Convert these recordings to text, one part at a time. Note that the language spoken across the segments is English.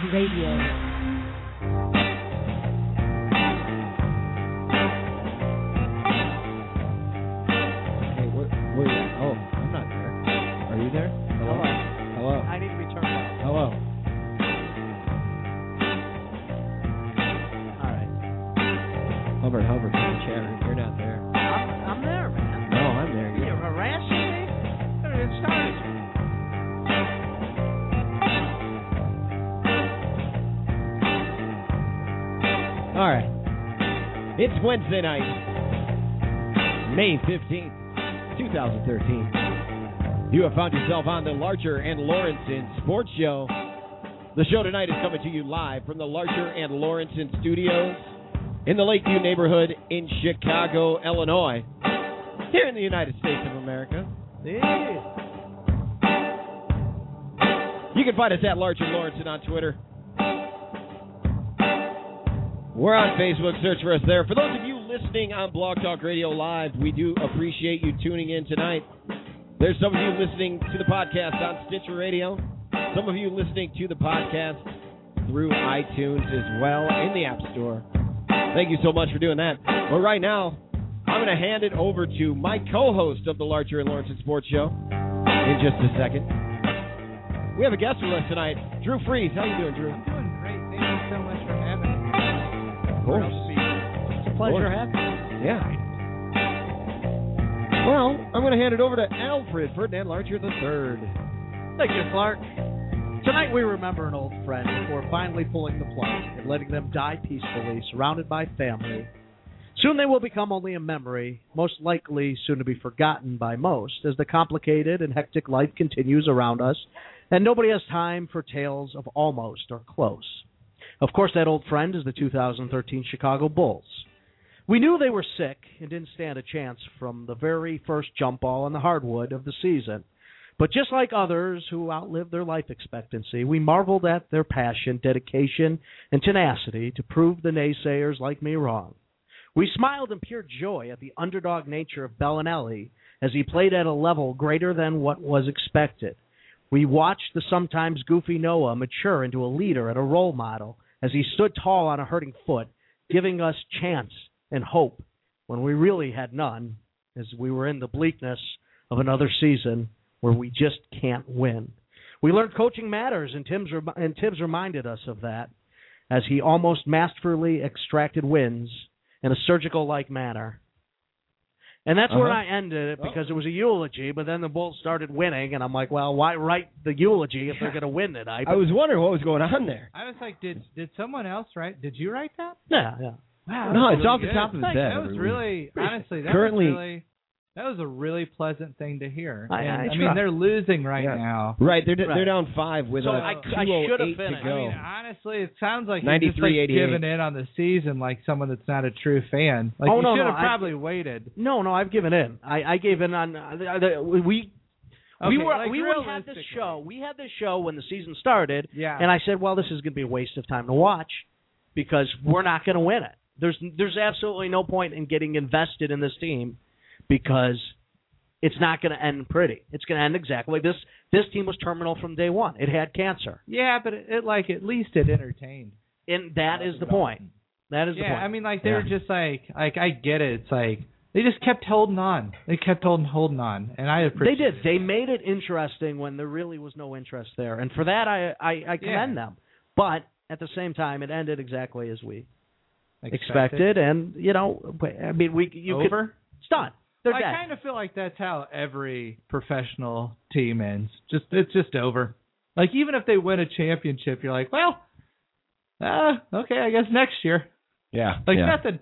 Radio. Hover, from the chat room. You're not there. I'm there, man. No, I'm there. You're harassing me? Better get started. All right. It's Wednesday night, May 15th, 2013. You have found yourself on the Larcher and Lawrenson Sports Show. The show tonight is coming to you live from the Larcher and Lawrenson Studios in the Lakeview neighborhood in Chicago, Illinois, here in the United States of America. Yeah. You can find us at Larcher Lawrenson on Twitter. We're on Facebook. Search for us there. For those of you listening on Blog Talk Radio Live, we do appreciate you tuning in tonight. There's some of you listening to the podcast on Stitcher Radio, some of you listening to the podcast through iTunes as well in the App Store. Thank you so much for doing that. But right now, I'm going to hand it over to my co-host of the Larcher and Lawrenson Sports Show in just a second. We have a guest with us tonight, Drew Freeze. How you doing, Drew? I'm doing great. Thank you so much for having me. Of course. It's a pleasure having you. Yeah. Well, I'm going to hand it over to Alfred Ferdinand Larcher III. Thank you, Clark. Tonight we remember an old friend before finally pulling the plug and letting them die peacefully, surrounded by family. Soon they will become only a memory, most likely soon to be forgotten by most, as the complicated and hectic life continues around us, and nobody has time for tales of almost or close. Of course, that old friend is the 2013 Chicago Bulls. We knew they were sick and didn't stand a chance from the very first jump ball on the hardwood of the season. But just like others who outlived their life expectancy, we marveled at their passion, dedication, and tenacity to prove the naysayers like me wrong. We smiled in pure joy at the underdog nature of Bellinelli as he played at a level greater than what was expected. We watched the sometimes goofy Noah mature into a leader and a role model as he stood tall on a hurting foot, giving us chance and hope when we really had none, as we were in the bleakness of another season where we just can't win. We learned coaching matters, and Tibbs reminded us of that as he almost masterfully extracted wins in a surgical-like manner. And that's where I ended it because it was a eulogy, but then the Bulls started winning, and I'm like, well, why write the eulogy if they're going to win tonight? I was wondering what was going on there. I was like, did someone else write? Did you write that? Yeah. Wow. No, it's really off good. the top of his head. That was really, honestly, that was a really pleasant thing to hear. I mean, they're losing right now. Right, they're down 5 with I should have finished. to go. I mean, honestly, it sounds like you're just giving in on the season like someone that's not a true fan. Like you should have probably waited. No, I've given in. I gave in on we had this show. We had this show when the season started, and I said, well, this is going to be a waste of time to watch because we're not going to win it. There's absolutely no point in getting invested in this team because it's not going to end pretty. It's going to end exactly like this. This team was terminal from day one. It had cancer. Yeah, but at least it entertained. And that is the point. That is the point. Yeah, I mean, like they were just like I get it. It's like they just kept holding on. They kept holding on, and I appreciate. They did. They made it interesting when there really was no interest there, and for that I commend them. But at the same time, it ended exactly as we expected, and I mean, it's done. They're dead. I kind of feel like that's how every professional team ends. It's just over. Like even if they win a championship, you're like, well, okay, I guess next year. Yeah. Nothing.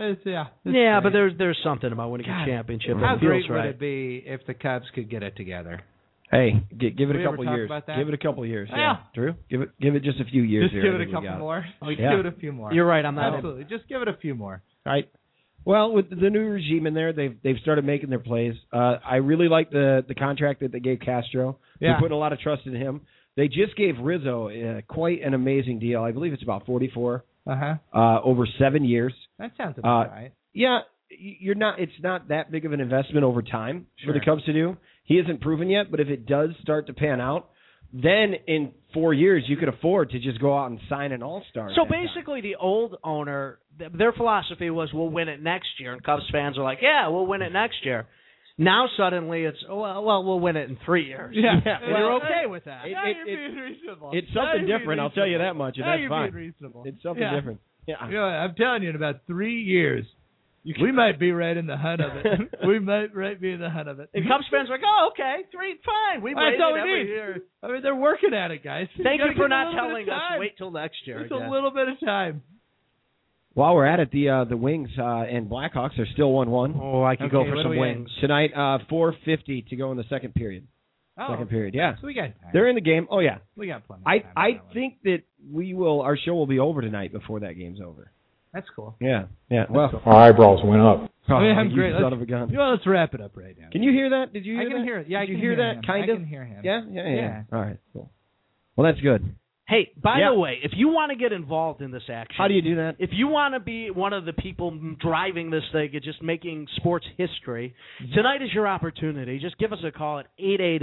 But there's something about winning a championship. How great would it be if the Cubs could get it together? Hey, give it a couple years. Give it a couple years. Yeah, Drew. Give it just a few years. Just give it a couple more. Give it a few more. You're right on that. Absolutely. Just give it a few more. All right. Well, with the new regime in there, they've started making their plays. I really like the contract that they gave Castro. Yeah. They put a lot of trust in him. They just gave Rizzo quite an amazing deal. I believe it's about $44 over 7 years. That sounds about right. Yeah, it's not that big of an investment over time for the Cubs to do. He isn't proven yet, but if it does start to pan out, then in 4 years you could afford to just go out and sign an all-star. So at that time. basically, the old owner, their philosophy was, we'll win it next year. And Cubs fans are like, yeah, we'll win it next year. Now suddenly it's, well, we'll win it in 3 years. Yeah. And Well, they're okay with that. it- Now you're being reasonable. It's Now something you're being different, I'll tell you that reasonable. much, and Now that's you're fine. being reasonable. It's something Yeah. different. Yeah. You know, I'm telling you, in about 3 years, we might be right in the hunt of it. We might right be in the hunt of it. And Cubs fans are like, oh, okay, fine. We waited That's all we every need. year. I mean, they're working at it, guys. Thank you gotta for give not them a little telling bit of us time. wait till next year. Just again. a little bit of time. While we're at it, the Wings and Blackhawks are still 1-1. Oh, I could go Okay, for what some do we wings. Tonight, 4:50 to go in the second period. Oh, Second period, yeah. So we got time. They're in the game. Oh, yeah. We got plenty. I of time on that one. think that our show will be over tonight before that game's over. That's cool. Yeah. Well, Our eyebrows went up. I mean, I'm you great. son of a gun. Well, let's wrap it up right now. Can you hear that? Did you hear I can that? hear it. Yeah, Did I can you hear that? him. Kind I of. can hear him. Yeah. Yeah. All right. Cool. Well, that's good. Hey, by Yeah. the way, if you want to get involved in this action, How do you do that? if you want to be one of the people driving this thing and just making sports history, tonight is your opportunity. Just give us a call at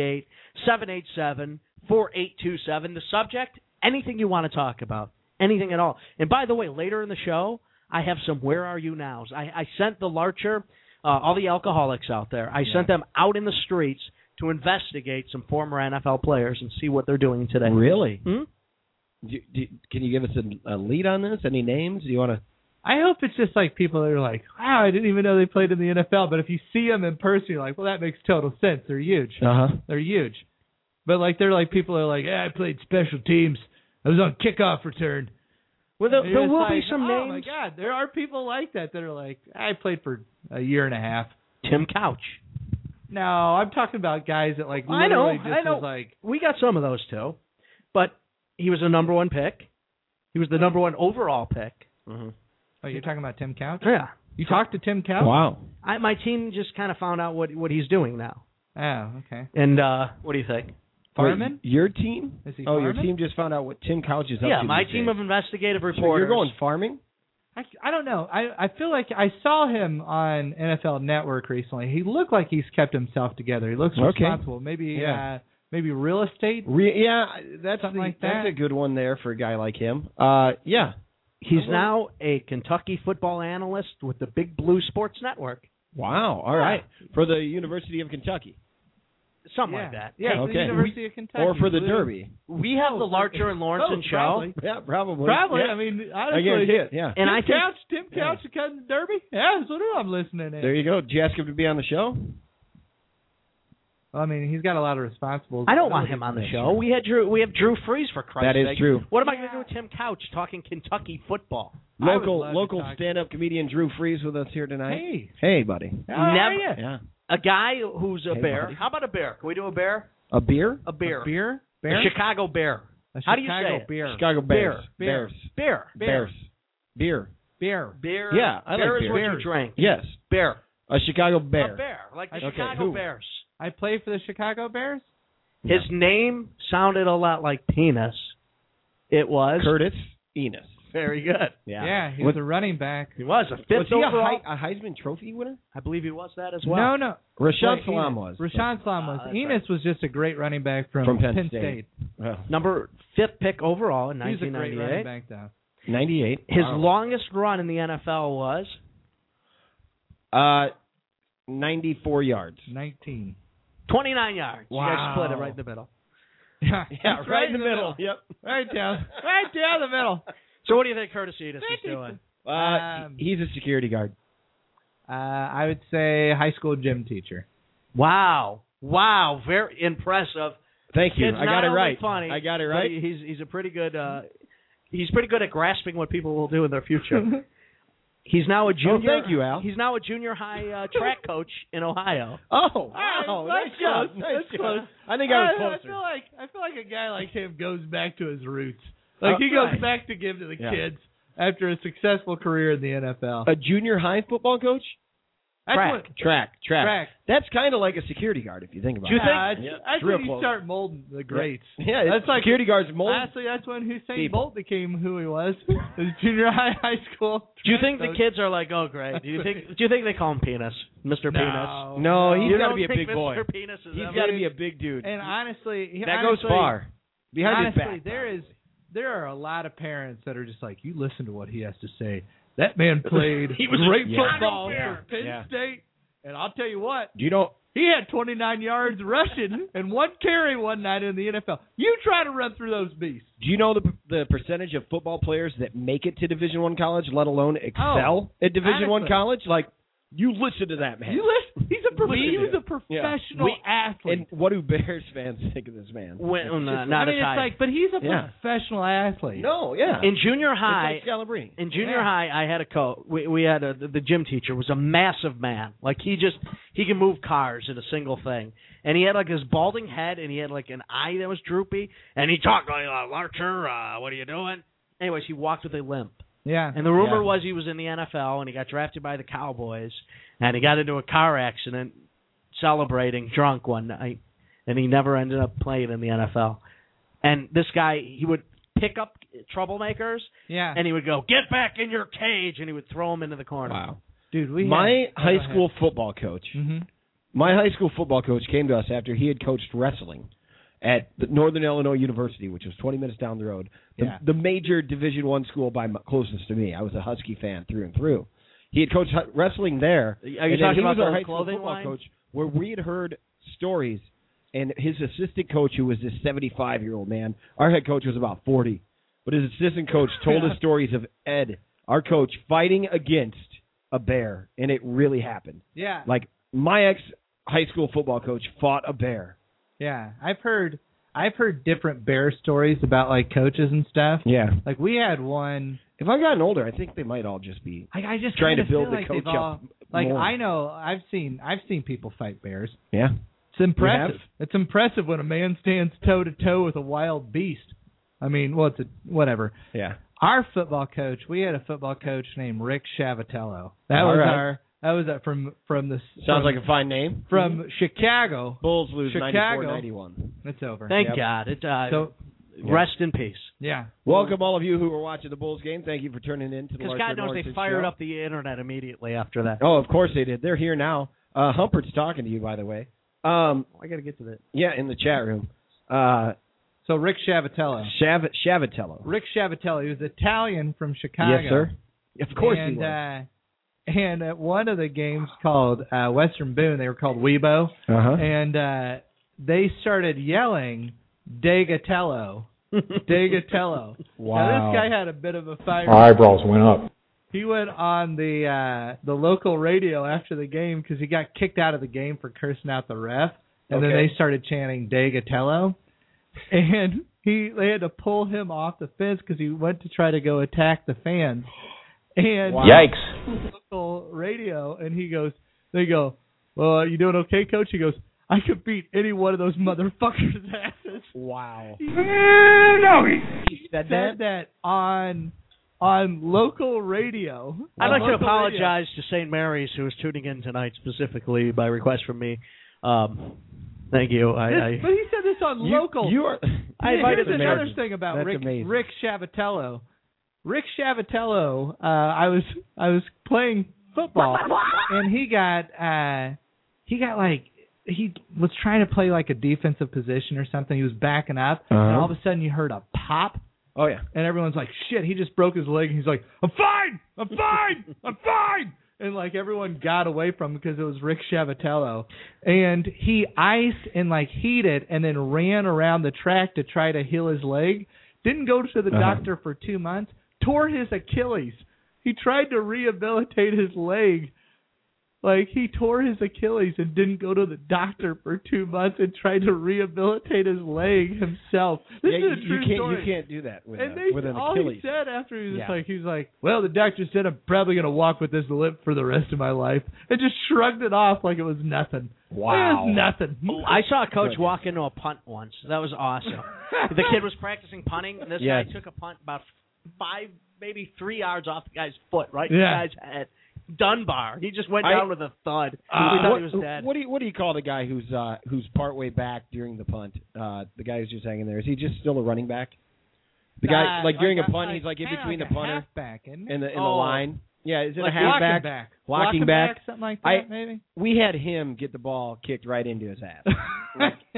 888-787-4827. The subject, anything you want to talk about, anything at all. And by the way, later in the show, I have some Where Are You Nows. I sent the Larcher, all the alcoholics out there, I sent them out in the streets to investigate some former NFL players and see what they're doing today. Really? Hmm? Can you give us a lead on this? Any names? Do you want to? I hope it's just like people that are like, wow, I didn't even know they played in the NFL. But if you see them in person, you're like, well, that makes total sense. They're huge. They're huge. But like they're like people that are like, yeah, I played special teams. I was on kickoff return. Well, And there you're will just be like, some oh names. my God, there are people like that are like, I played for a year and a half. Tim Couch. No, I'm talking about guys that like I know, literally just I know. was like, We got some of those too, but he was the number one pick. He was the number one overall pick. Mm-hmm. oh, you're talking about Tim Couch? Yeah. You talked to Tim Couch? Wow. My team just kind of found out what he's doing now. Oh, okay. And what do you think? Fireman? Wait, your team? Is he Oh, your farming? team just found out what Tim Couch is up Yeah, to. my these team days. of investigative So reporters. you're going farming? I don't know. I feel like I saw him on NFL Network recently. He looked like he's kept himself together. He looks Okay. responsible. Maybe Yeah. maybe real estate. That's Something like that. That's a good one there for a guy like him. Yeah. He's now a Kentucky football analyst with the Big Blue Sports Network. Wow. All right. For the University of Kentucky. Something like that. Yeah, Okay. the University of Kentucky. Or for the Blue. Derby. We have the Larcher and Lawrence show. Probably. Yeah, probably. Probably. Yeah. I mean, I honestly. guarantee it. Yeah. And I think Tim Couch to cut the Derby? Yeah, that's what I'm listening to. There you go. Did you ask him to be on the show? Well, I mean, he's got a lot of responsibilities. I don't want him on the show. We have Drew Freeze for Christ's That is sake. true. What am I going to do with Tim Couch talking Kentucky football? I would love to Local talk- stand-up comedian Drew Freeze with us here tonight. Hey. Hey, buddy. How are Never- you? Yeah. A guy who's a Hey, bear. buddy. How about a bear? Can we do a bear? A beer? A bear. Beer? A Chicago bear. A How do you Chicago say it? beer. Chicago Bears. Bear. Bears. Bear. Bears. Beer. Beer. Beer. Yeah, I like beer is beer. what you Bears. drink. Yes. Bear. A Chicago Bear. A bear. Like the Okay, Chicago who? Bears. I play for the Chicago Bears? His name sounded a lot like penis. It was. Curtis Enos. Very good. Yeah, he What- was a running back. He was a Was fifth he overall. a Heisman Trophy winner? I believe he was that as well. No. Rashawn Wait, Salam Enos. was. Rashawn Salam was. that's Enos was just a great running back from Penn State. Well, Number 5th pick overall in He's a great running 1998. back, though. 98. His Wow. longest run in the NFL was 94 yards. 19. 29 yards. You guys Wow. split it right in the middle. Yeah, Yeah, right in the middle. Yep. Right down the middle. So what do you think Curtis Enos is doing? He's a security guard. I would say high school gym teacher. Wow. Very impressive. Thank you. Kid's I got not it only right. Funny, I got it but right. He's a pretty good. He's pretty good at grasping what people will do in their future. He's now a junior. thank you, Al. He's now a junior high track coach in Ohio. Oh, wow. That's Nice job. close. Nice That's job. close. I think I was I closer. feel like a guy like him goes back to his roots. Like he goes Right. back to give to the Yeah. kids after a successful career in the NFL. A junior high football coach? That's Track. Track. That's kind of like a security guard if you think about Do you it. think- That's Yeah, when real you close. start molding the greats. Yeah, That's like security guards mold. Honestly, that's when Usain people. Bolt became who he was. His junior high school. Do you think the coach. kids are like, oh great? Do you think they call him Penis, Mr. Penis? No, he's You got to don't be a think big Mr. boy. Penis is He's ever- got to be a big dude. And honestly, That goes far. behind honestly, his back. there are a lot of parents that are just like, you listen to what he has to say. That man played He was great yeah. football Yeah. for Penn Yeah. State, and I'll tell you what, Do you know? he had 29 yards rushing and 1 carry one night in the NFL. You try to run through those beasts. Do you know the percentage of football players that make it to Division I college, let alone excel at Division I college? Like, you listen to that man. You listen. He was a professional Yeah. athlete. And what do Bears fans think of this man? It's like, but he's a professional athlete. No, yeah. In junior high, it's like Scalabrini. In junior high, I had a coach. We had the gym teacher was a massive man. Like he can move cars in a single thing. And he had like this balding head, and he had like an eye that was droopy. And he talked like, Larcher, what are you doing? Anyways, he walked with a limp. Yeah. And the rumor was he was in the NFL, and he got drafted by the Cowboys, and he got into a car accident celebrating drunk one night, and he never ended up playing in the NFL. And this guy, he would pick up troublemakers, and he would go, get back in your cage, and he would throw them into the corner. Wow. Dude, my high school football coach, Mm-hmm. my high school football coach came to us after he had coached wrestling at the Northern Illinois University, which was 20 minutes down the road, the major Division I school closest to me. I was a Husky fan through and through. He had coached wrestling there. Are you talking about our the high school clothing football line? coach, where we had heard stories, and his assistant coach, who was this 75-year-old man, our head coach was about 40, but his assistant coach told us stories of Ed, our coach, fighting against a bear, and it really happened. Yeah. Like, my ex-high school football coach fought a bear. Yeah, I've heard different bear stories about like coaches and stuff. Yeah. Like we had one. If I've gotten older, I think they might all just be I just trying to kinda build feel the like coach they've all, up Like more. I know I've seen people fight bears. Yeah. It's impressive. You have? It's impressive when a man stands toe to toe with a wild beast. I mean, well, it's whatever. Yeah. Our football coach, we had a football coach named Rick Shavatello. That All was right. That was from the Sounds like a fine name. from Chicago. Bulls lose Chicago. 94-91. It's over. Thank Yep. God. So Rest in peace. yeah. Welcome, all of you who were watching the Bulls game. Thank you for tuning in to the Because Larcher God and knows Lawrence they fired show. up the internet immediately after that. Oh, of course they did. They're here now. Humpert's talking to you, by the way. I got to get to that. Yeah, in the chat room. So Rick Shavatello. Shavatello. Rick Shavatello. He was Italian from Chicago. Yes, sir. Of course and, he was. And at one of the games called Western Boone, they were called Weibo, and they started yelling Degatello. Degatello. Wow. Now, this guy had a bit of a fire. Our eyebrows went up. He went on the local radio after the game because he got kicked out of the game for cursing out the ref, and then they started chanting Degatello, and they had to pull him off the fence because he went to try to go attack the fans. And Yikes. Local radio, and they go, well, you doing okay, coach? He goes, I could beat any one of those motherfuckers' asses. Wow. He said that on local radio. I'd like to Local apologize to St. Mary's, who is tuning in tonight specifically by request from me. Thank you. But he said this on local. You are. I invited Here's the another American. thing about That's Rick amazing. Shavatello. Rick Shavatello. I was playing football, and he was trying to play like a defensive position or something. He was backing up, and all of a sudden you heard a pop. Oh, yeah. And everyone's like, shit, he just broke his leg. And he's like, I'm fine. I'm fine. And, like, everyone got away from him because it was Rick Shavatello. And he iced and, like, heated and then ran around the track to try to heal his leg. Didn't go to the doctor for 2 months. Tore his Achilles. He tried to rehabilitate his leg. Like, he tore his Achilles and didn't go to the doctor for 2 months and tried to rehabilitate his leg himself. This is a true story. You can't do that with, with an all Achilles. he said after he was he was like, well, the doctor said I'm probably going to walk with this limp for the rest of my life. And just shrugged it off like it was nothing. Wow. It was nothing. I saw a coach walk into a punt once. That was awesome. The kid was practicing punting, and this guy took a punt about 5, maybe 3 yards off the guy's foot, right in the guy's head. Dunbar. He just went down with a thud. We thought he was dead. What do you call the guy who's partway back during the punt? The guy who's just hanging there. Is he just still a running back? The guy during a punt, he's like in between the punter and the line. Yeah, is it like a halfback? Walking back, something like that, maybe. We had him get the ball kicked right into his ass.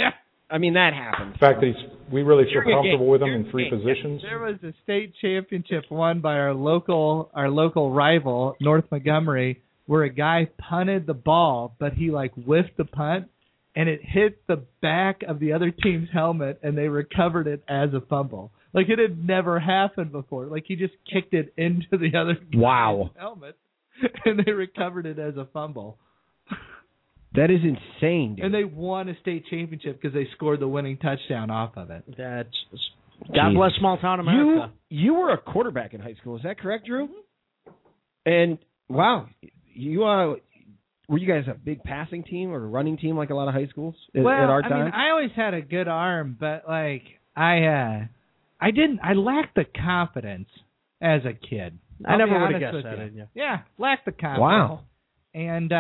that happens. The fact that we really feel During a comfortable game. with him During in a three game. positions. There was a state championship won by our local rival, North Montgomery, where a guy punted the ball, but he whiffed the punt, and it hit the back of the other team's helmet, and they recovered it as a fumble. It had never happened before. He just kicked it into the other guy's helmet, and they recovered it as a fumble. That is insane, dude. And they won a state championship because they scored the winning touchdown off of it. God bless small town America. You were a quarterback in high school, is that correct, Drew? And wow, were you guys a big passing team or a running team like a lot of high schools at our time? I always had a good arm, but I lacked the confidence as a kid. I never would would have have guessed that in you. Yeah, lacked the confidence. Wow. And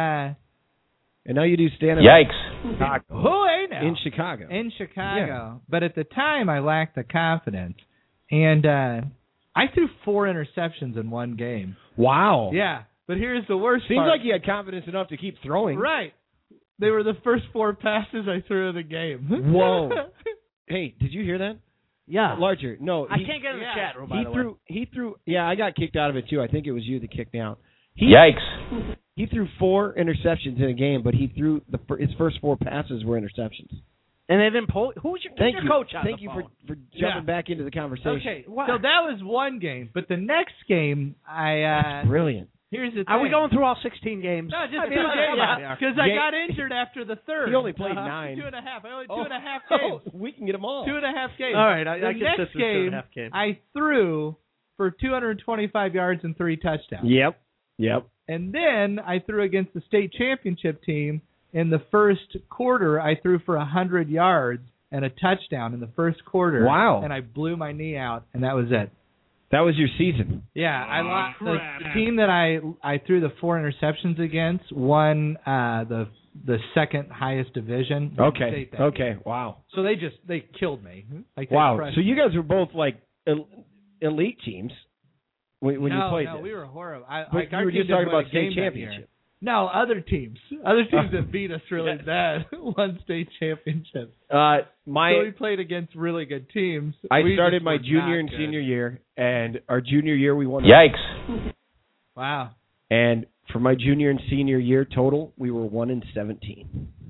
now you do stand-up. Yikes. who ain't now? In Chicago. In Chicago. But at the time, I lacked the confidence. And I threw 4 interceptions in one game. Wow. Yeah, but here's the worst Seems part. like you had confidence enough to keep throwing. Right. They were the first 4 passes I threw in the game. Whoa. Hey, did you hear that? Yeah. Larger. No. I can't get in the chat room, by the way. He threw. Yeah, I got kicked out of it too. I think it was you that kicked me out. Yikes. He threw 4 interceptions in a game, but he threw his first 4 passes were interceptions. And they didn't pull. Who's your coach on Thank the you phone? for jumping back into the conversation. Okay. So that was one game. But the next game, Brilliant. here's the thing. Are we going through all 16 games? No, just 2 come games. on. Because I got injured after the third. He only played 9. 2.5. I only 2.5 games. We can get them all. 2.5 games. All right, I the can next sit through 2.5 games. I threw for 225 yards and 3 touchdowns. Yep. And then I threw against the state championship team. In the first quarter, I threw for 100 yards and a touchdown in the first quarter. Wow. And I blew my knee out, and that was it. That was your season. Yeah, I lost. The team that I threw the 4 interceptions against won the second highest division. Okay. Wow. So they killed me. They Wow. crushed So you me. guys were both elite teams when you played. No, this. we were horrible. But our you were team just talking didn't win about a game state that year. championship. No, other teams that beat us really bad won state championships. So we played against really good teams. I We started just my were junior not and good. senior year, and our junior year we won. Yikes. Wow. And for my junior and senior year total, we were 1-17.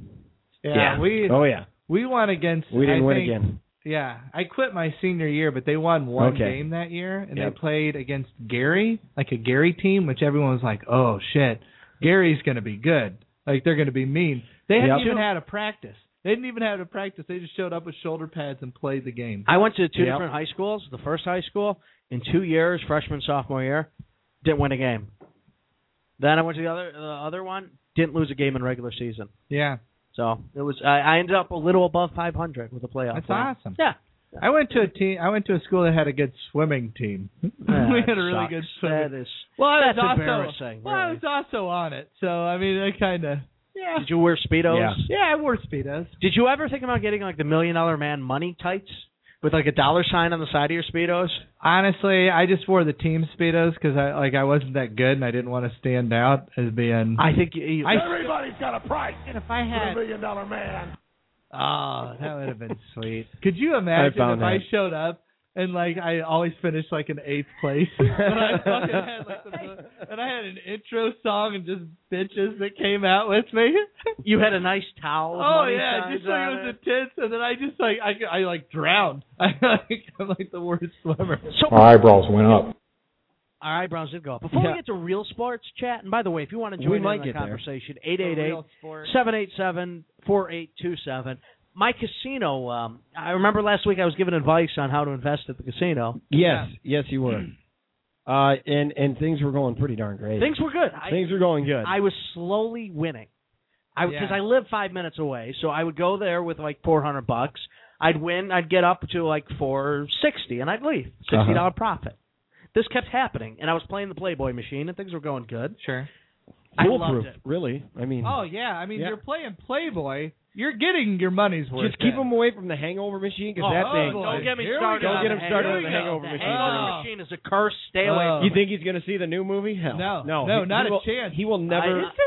Yeah. We won against. We didn't I win think, again. Yeah, I quit my senior year, but they won one Okay. game that year, and Yep. they played against Gary, like a Gary team, which everyone was like, "Oh shit, Gary's going to be good. Like they're going to be mean." They hadn't Yep. even had a practice. They didn't even have a practice. They just showed up with shoulder pads and played the game. I went to 2 Yep. different high schools. The first high school, in 2 years, freshman, sophomore year, didn't win a game. Then I went to the other one, didn't lose a game in regular season. Yeah, So it was. I ended up a little above 500 with a playoff. that's win. awesome. Yeah. I went to a school that had a good swimming team. we had a really good swimming. That is. That's embarrassing, Well, I really. was also on it, so I mean, I kind of. Yeah. Did you wear Speedos? Yeah. Yeah, I wore Speedos. Did you ever think about getting like the $1 Million Man money tights with like a dollar sign on the side of your Speedos? Honestly, I just wore the team Speedos because I wasn't that good and I didn't want to stand out as being. I think Everybody's got a price And if I had, for $1 Million Man. oh, that would have been sweet. Could you imagine found if I that. showed up and like I always finished like in 8th place, but I fucking had and I had an intro song and just bitches that came out with me. you had a nice towel. With Oh money yeah, signs just like on it was a tits, and then I just like I like drowned. I'm like the worst swimmer. So Our eyebrows went up. our eyebrows did go up. Before Yeah. we get to real sports chat, and by the way, if you want to We join in might on the get there. conversation, Real sport. 888-787-4827. My casino, I remember last week I was giving advice on how to invest at the casino. Yes, you were. And things were going pretty darn great. Things were good. Things were going good. I was slowly winning. Because Yeah. I live 5 minutes away, so I would go there with like $400. I'd win. I'd get up to like $460, and I'd leave. $60 profit. This kept happening, and I was playing the Playboy machine, and things were going good. Sure. I Foolproof, loved it. really. I mean, Oh yeah, I mean Yeah. you're playing Playboy, you're getting your money's worth. just keep then. them away from the hangover machine because Oh, that oh, thing. boy. Don't get me Here we started. go. on Don't get him started Here on the we go. hangover The machine. hangover machine is a curse. Stay away. Oh. from You think he's going to see the new movie? Hell, No, no, not a will, chance. He will never. Is this 3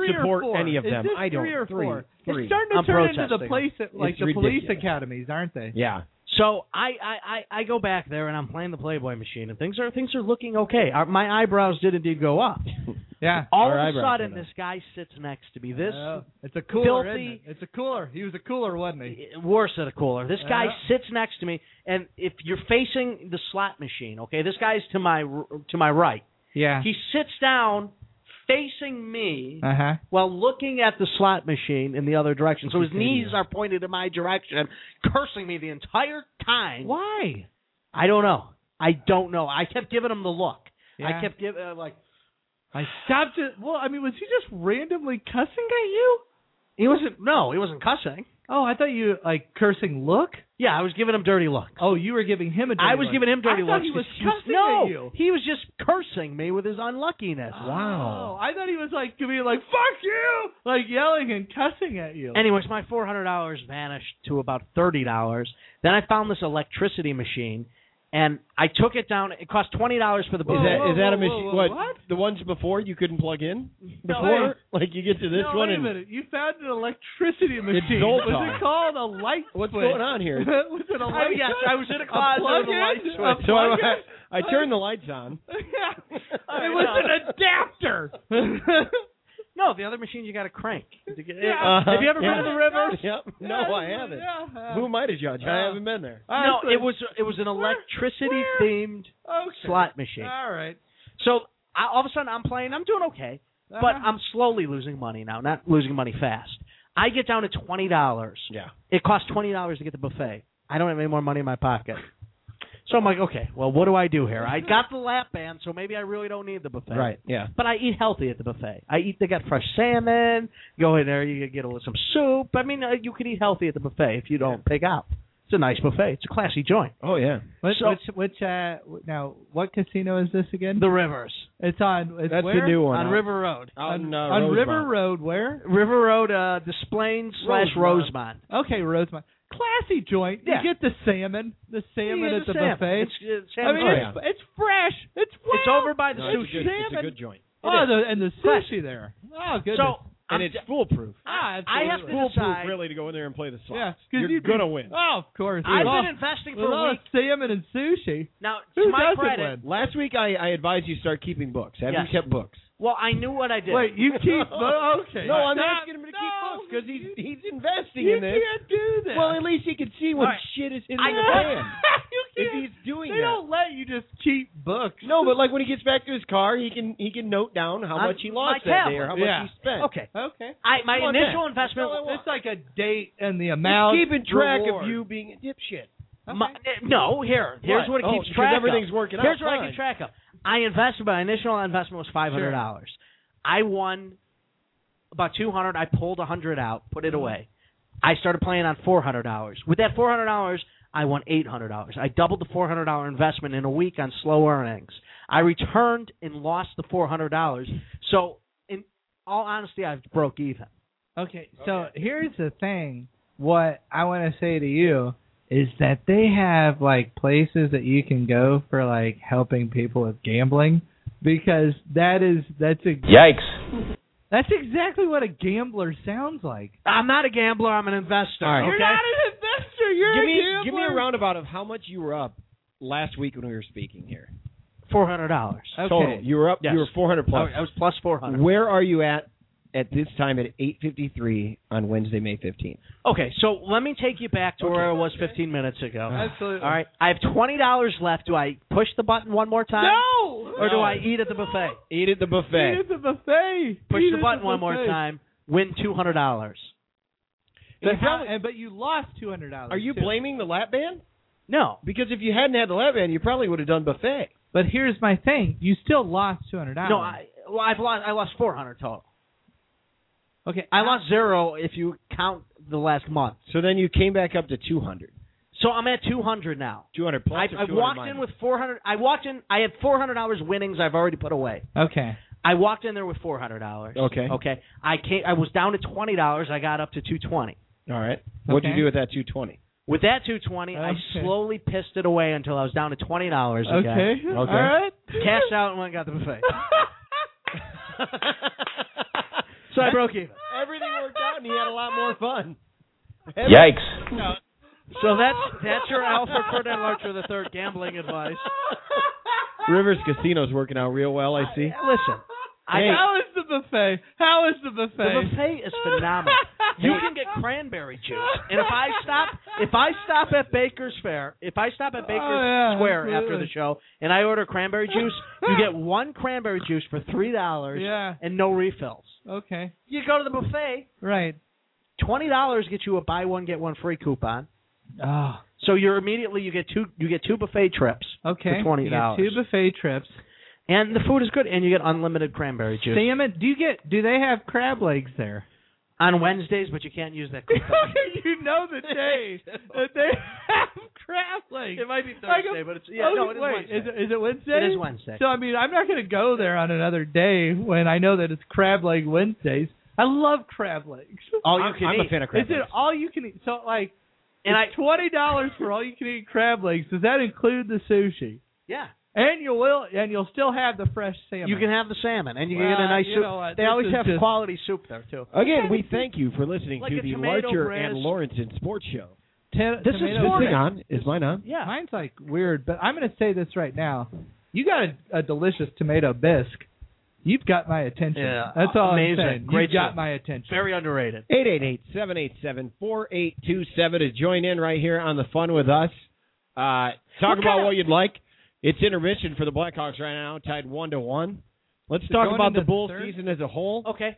3 or support 4? any of Is them. this I don't. 3 or 4? Three. It's starting to I'm turn into the protesting. police, like It's the police ridiculous. academies, aren't they? Yeah. So I go back there and I'm playing the Playboy machine and things are looking okay. My eyebrows did indeed go up. Yeah. All Our of a eyebrows sudden, went up. this guy sits next to me. This It's a cooler, filthy- isn't it? It's a cooler. He was a cooler, wasn't he? worse than a cooler. This guy Yeah. sits next to me, and if you're facing the slot machine, okay, this guy's to my right. Yeah. He sits down facing me Uh-huh. while looking at the slot machine in the other direction. So his knees are pointed in my direction, cursing me the entire time. Why? I don't know. I kept giving him the look. Yeah. I kept giving I stopped it. Well, I mean, was he just randomly cussing at you? he wasn't cussing. Oh, I thought you, like, cursing look? Yeah, I was giving him dirty looks. Oh, you were giving him a dirty I was look. giving him dirty I thought looks. he was 'cause cussing no, at you. he was just cursing me with his unluckiness. Oh, I thought he was, like, being like, fuck you! Like, yelling and cussing at you. Anyways, my $400 vanished to about $30. Then I found this electricity machine, and I took it down. It cost $20 for the Is buffet. that a whoa, machine? whoa, what? The ones before you couldn't plug in? No, Before? Like you get to this no, one wait a and minute. You found an electricity machine. Zoltar. Was it called a light what's switch? going on here? Was it a light yes, switch? I was in a closet with a light plug-in? switch. A So plug-in? I turned the lights on. Yeah. I It was know. an adapter. No, the other machines you got to crank. Yeah. Have you ever been to the river? Yep. No, I haven't. Yeah. Who am I to judge? I haven't been there. No, Honestly. it was an electricity themed Okay. slot machine. All right. So all of a sudden I'm playing. I'm doing okay, but Uh-huh. I'm slowly losing money now. Not losing money fast. I get down to $20. Yeah. It costs $20 to get the buffet. I don't have any more money in my pocket. So I'm like, okay, well, what do I do here? I got the lap band, so maybe I really don't need the buffet. Right. Yeah. But I eat healthy at the buffet. They got fresh salmon. Go in there, you get some soup. I mean, you could eat healthy at the buffet if you don't pig out. It's a nice buffet. It's a classy joint. Oh yeah. Now, what casino is this again? The Rivers It's on. It's That's where? the new one. on River Road. On River Road, where? River Road, Desplaines / Rosemont. Okay, Rosemont. Classy joint. Yeah. You get the salmon. The salmon Yeah, at the salmon. buffet. It's I mean, Oh, it's fresh. It's fresh. It's over by the No, sushi. it's a good joint. Oh, and the sushi there. Oh, goodness. So And it's foolproof. I have to Foolproof, decide. really, to go in there and play the slots. Yeah, 'cause You're you'd be- gonna win. Oh, of course. I've With been investing with for a all week. salmon and sushi. Now, Who to my doesn't credit, win? Last week, I advised you start keeping books. Have Yes. you kept books? well, I knew what I did. Wait, you keep. Okay. No, I'm Stop. asking him to keep No, books because he's investing You in this. can't do that. Well, at least he can see what All right. shit is in I- the can. you If can't. he's doing They that. don't let you just keep books. No, but like when he gets back to his car, he can note down how On much he my lost that day or tablet. how Yeah. much he spent. Okay. Okay. My Come on, initial Dan. investment. That's all I want. It's like a date and the He's amount. keeping track reward. of you being a dipshit. No, here's what it Oh, keeps because track of. everything's working out Here's what I fine. keep track of. I invested. My initial investment was $500. I won about $200. I pulled $100 out, put it away. I started playing on $400. With that $400, I won $800. I doubled the $400 investment in a week on slow earnings. I returned and lost the $400. So, in all honesty, I broke even. Okay, so here's the thing. What I want to say to you is that they have like places that you can go for like helping people with gambling, because that's Yikes. That's exactly what a gambler sounds like. I'm not a gambler. I'm an investor. All right. You're Okay? not an investor. You're a gambler. Give me a roundabout of how much you were up last week when we were speaking here. $400. Okay. Total. You were up. Yes. You were 400 plus. I was plus 400. Where are you at this time at 8:53 on Wednesday, May 15th? Okay, so let me take you back to where I was 15 minutes ago. Absolutely. All right, I have $20 left. Do I push the button one more time? No. Or do I eat at the buffet? Eat at the buffet. Eat at the buffet. Push Eat the at button one more buffet. time. Win $200. But you lost $200. Are you too. blaming the lap band? No. Because if you hadn't had the lap band, you probably would have done buffet. But here's my thing: you still lost $200. No, I lost 400 total. Okay, I lost zero if you count the last month. So then you came back up to 200. So I'm at 200 now. 200 plus or I 200 walked minus? in with 400. I had $400 winnings I've already put away. Okay. I walked in there with $400. Okay. Okay. I was down to $20. I got up to $220. All right. What'd you Okay. do with that 220? With that $220, I Okay. slowly pissed it away until I was down to $20 again. Okay. Okay. All right. Cashed out and went and got the buffet. So I broke even. Everything worked out, and he had a lot more fun. Yikes. So that's your Alfred Ferdinand Larcher III gambling advice. Rivers Casino's working out real well, I see. Listen, How is the buffet? How is the buffet? the buffet is phenomenal. You can get cranberry juice, and if I stop at Baker's Square after the show, and I order cranberry juice, you get one cranberry juice for $3 and no refills. Okay. You go to the buffet, Right. $20 gets you a buy one get one free coupon. Oh. So you get two buffet trips Okay. for $20. You get 2 buffet trips. And the food is good, and you get unlimited cranberry juice. Salmon. Do they have crab legs there? On Wednesdays, but you can't use that coupon. You know the day that they have crab legs. It might be Thursday, but it's it is Wednesday. Is it Wednesday? It is Wednesday. So I mean, I'm not going to go there on another day when I know that it's crab leg Wednesdays. I love crab legs. All you can I'm eat. a fan of crab Is legs. it all you can eat? So like, And it's $20 for all you can eat crab legs. Does that include the sushi? Yeah. And you'll still have the fresh salmon. You can have the salmon, and you can get a Well, nice you soup. know what, They this always is have just- quality soup there, too. Again, we thank you for listening Like to a the tomato Larcher breast. and Lawrenson Sports Show. This This is thing on. Is mine on? Yeah. Mine's like weird, but I'm going to say this right now. You got a delicious tomato bisque. You've got my attention. Yeah, That's all amazing. I'm saying. Great You've got soup. my attention. Very underrated. 888-787-4827 to join in right here on the fun with us. Talk about what you'd like. It's intermission for the Blackhawks right now, tied 1-1. Let's talk going about the into Bulls third? season as a whole. Okay.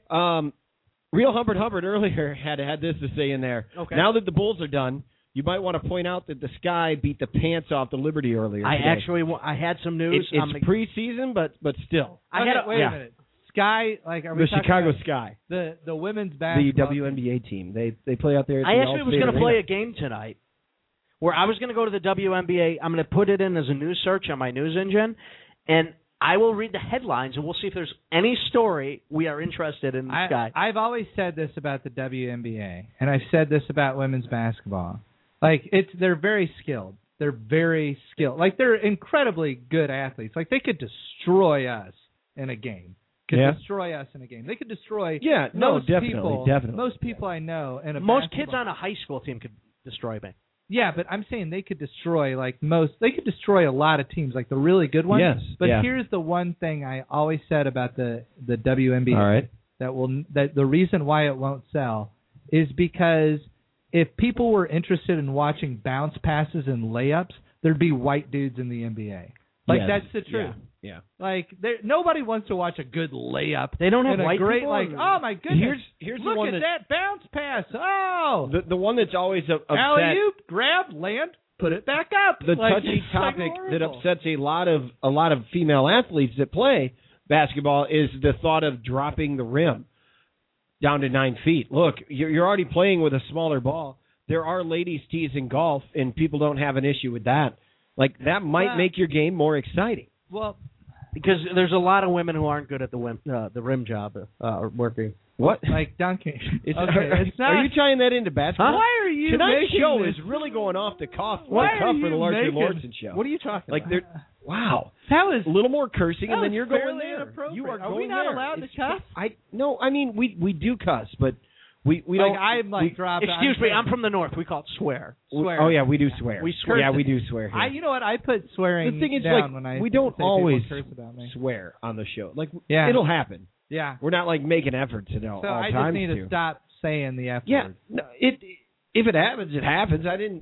Real Hubbard earlier had this to say in there. Okay. Now that the Bulls are done, you might want to point out that the Sky beat the pants off the Liberty earlier today. I had some news. It's preseason, but still. Wait a minute. Sky, are we The talking Chicago about Sky. the women's The basketball? WNBA team. They play out there at I the actually was Allstate going to play Arena. a game tonight where I was going to go to the WNBA. I'm going to put it in as a news search on my news engine, and I will read the headlines, and we'll see if there's any story we are interested in the Sky. I've always said this about the WNBA, and I've said this about women's basketball. Like, they're very skilled. They're very skilled. Like, they're incredibly good athletes. Like, they could destroy us in a game. Destroy us in a game. They could destroy most people. Most people I know. In a Most basketball. kids on a high school team could destroy me. Yeah, but I'm saying they could destroy they could destroy a lot of teams, like the really good ones. Yes. But yeah. here's the one thing I always said about the WNBA. All right. That the reason why it won't sell is because if people were interested in watching bounce passes and layups, there'd be white dudes in the NBA. Like, Yes. that's the truth. Yeah. Like, nobody wants to watch a good layup. They don't have and white a great, people? like, oh my goodness, Here's look the one at that bounce pass. Oh, the one that's always upset. alley-oop, grab, land, put it back up. The Like, touchy it's like topic that horrible. upsets a lot of female athletes that play basketball is the thought of dropping the rim down to 9 feet. Look, you're already playing with a smaller ball. There are ladies' tees in golf, and people don't have an issue with that. Like, that might make your game more exciting. Well, Because there's a lot of women who aren't good at the rim job working. What? like dunking. It's not. Are you tying that into basketball? Why are you Tonight's making show this? is really going off the cuff. Why the cuff are for the you Larcher making- Lawrenson show. What are you talking Like, about? wow. That was A little more cursing, that and then was you're going fairly there. inappropriate. You are Are going we not there. allowed to It's- cuss? No, I mean we do cuss, but we like, don't. I'm like dropping. Excuse me, I'm from the north. We call it swear. Swear. Oh yeah, we do swear. We swear. Yeah, we do swear. Here. You know what? I put swearing the thing is, down like, when I we don't say people always curse about me. swear on the show. Like, Yeah. it'll happen. Yeah. We're not like making efforts at all So I just times need to to. stop saying the F Yeah, word. no, if it happens, it happens.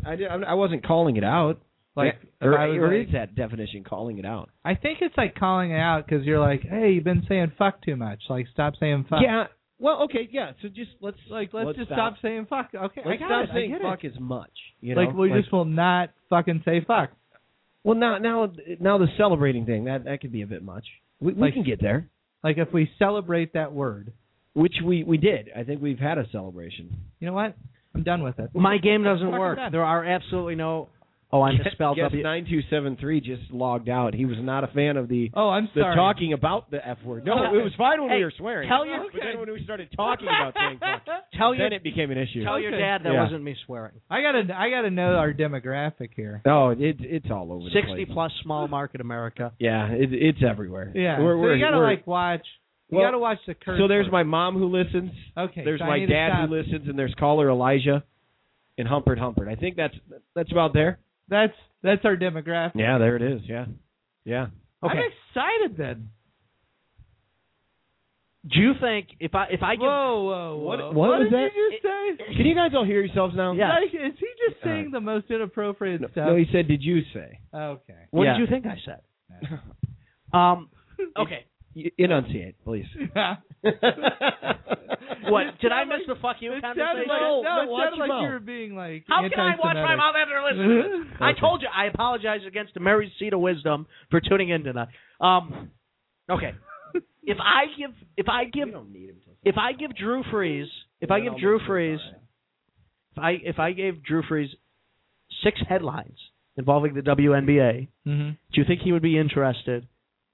I wasn't calling it out. Like, Yeah, if I was or like- is that definition calling it out? I think it's like calling it out because you're like, hey, you've been saying fuck too much. Like, stop saying fuck. Yeah. Well, okay, yeah. So just let's Let's stop saying fuck. Okay, Let's I got stop it. saying I get fuck it. as much. You know, Like, we just will not fucking say fuck. Well, now the celebrating thing that could be a bit much. We Like- can get there, Like, if we celebrate that word, which we did. I think we've had a celebration. you know what? I'm done with it. My game doesn't Fucking work. done. There are absolutely no. Oh, I misspelled Guest W. 9273 just logged out. He was not a fan of the Oh, I'm the sorry. talking about the F word. No, it was fine when Hey, we were swearing. tell your- But then when we started talking about saying fuck, Tell your then it became an issue. tell your Okay. dad that Yeah. wasn't me swearing. I gotta know our demographic here. Oh, it's all over the 60 place. plus small market America. Yeah, it's everywhere. Yeah. we're, so we're, you gotta we're, like watch. You got to watch the curse. So there's words. my mom who listens. Okay. There's so I my need to dad stop. who listens, and there's caller Elijah and Humpert. I think that's about there. That's our demographic. Yeah, there it is. Yeah. Okay. I'm excited then. Do you think if I give Whoa. What What was did that? you just say? Can you guys all hear yourselves now? Yeah. Like, is he just saying the most inappropriate stuff? No, he said, "Did you say?" Okay. what Yeah. did you think I said? Okay. Enunciate, please. What did I miss the fuck you It conversation? sounded like, No, it watch sounded your like mouth. you were being like. How can I watch my mouth after listening to this? I told you I apologize against the Mary's Seat of Wisdom for tuning in tonight. Okay. If I give Drew Freeze, if I gave Drew Freeze 6 headlines involving the WNBA, Mm-hmm. do you think he would be interested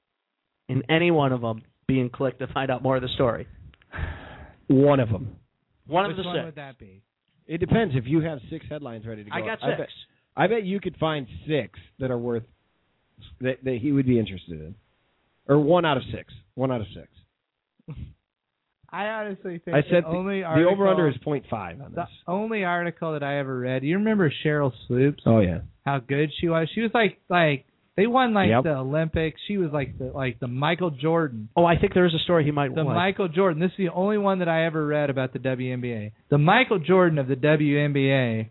in any one of them being clicked to find out more of the story? One of them. One Which of the one 6. would that be? It depends. If you have 6 headlines ready to go, I got 6. I bet you could find 6 that are worth that he would be interested in, or 1 out of 6. 1 out of 6. I honestly think I said the only the over/under is 0.5 on the this. only article that I ever read. You remember Cheryl Swoops? Oh yeah. How good she was. She was like they won Yep. the Olympics. She was like the Michael Jordan. Oh, I think there is a story he might The like. Michael Jordan. This is the only one that I ever read about the WNBA. The Michael Jordan of the WNBA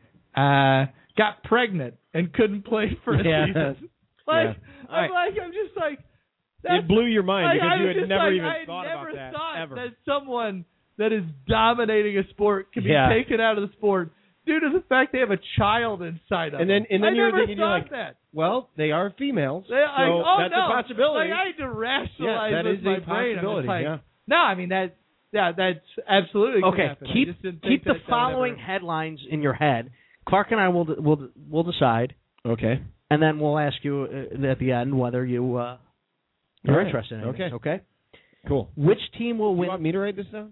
got pregnant and couldn't play for a season. Like I'm just like. It blew your mind Like, because I you was had just never like, even I thought never about that thought ever. that someone that is dominating a sport can be taken out of the sport due to the fact they have a child inside of And then them. I you're never thinking, you're thought like, that. well, they are females, They, like, so that's no. a possibility. Like, I had to rationalize that with is my a brain. I'm possibility. just like, Yeah. no, I mean that's absolutely Okay, happen. I keep just didn't keep think the that would following ever- headlines in your head. Clark and I will decide, Okay. and then we'll ask you at the end whether you're right. interested in it. Okay. Cool. Which team will You win? want me to write this down?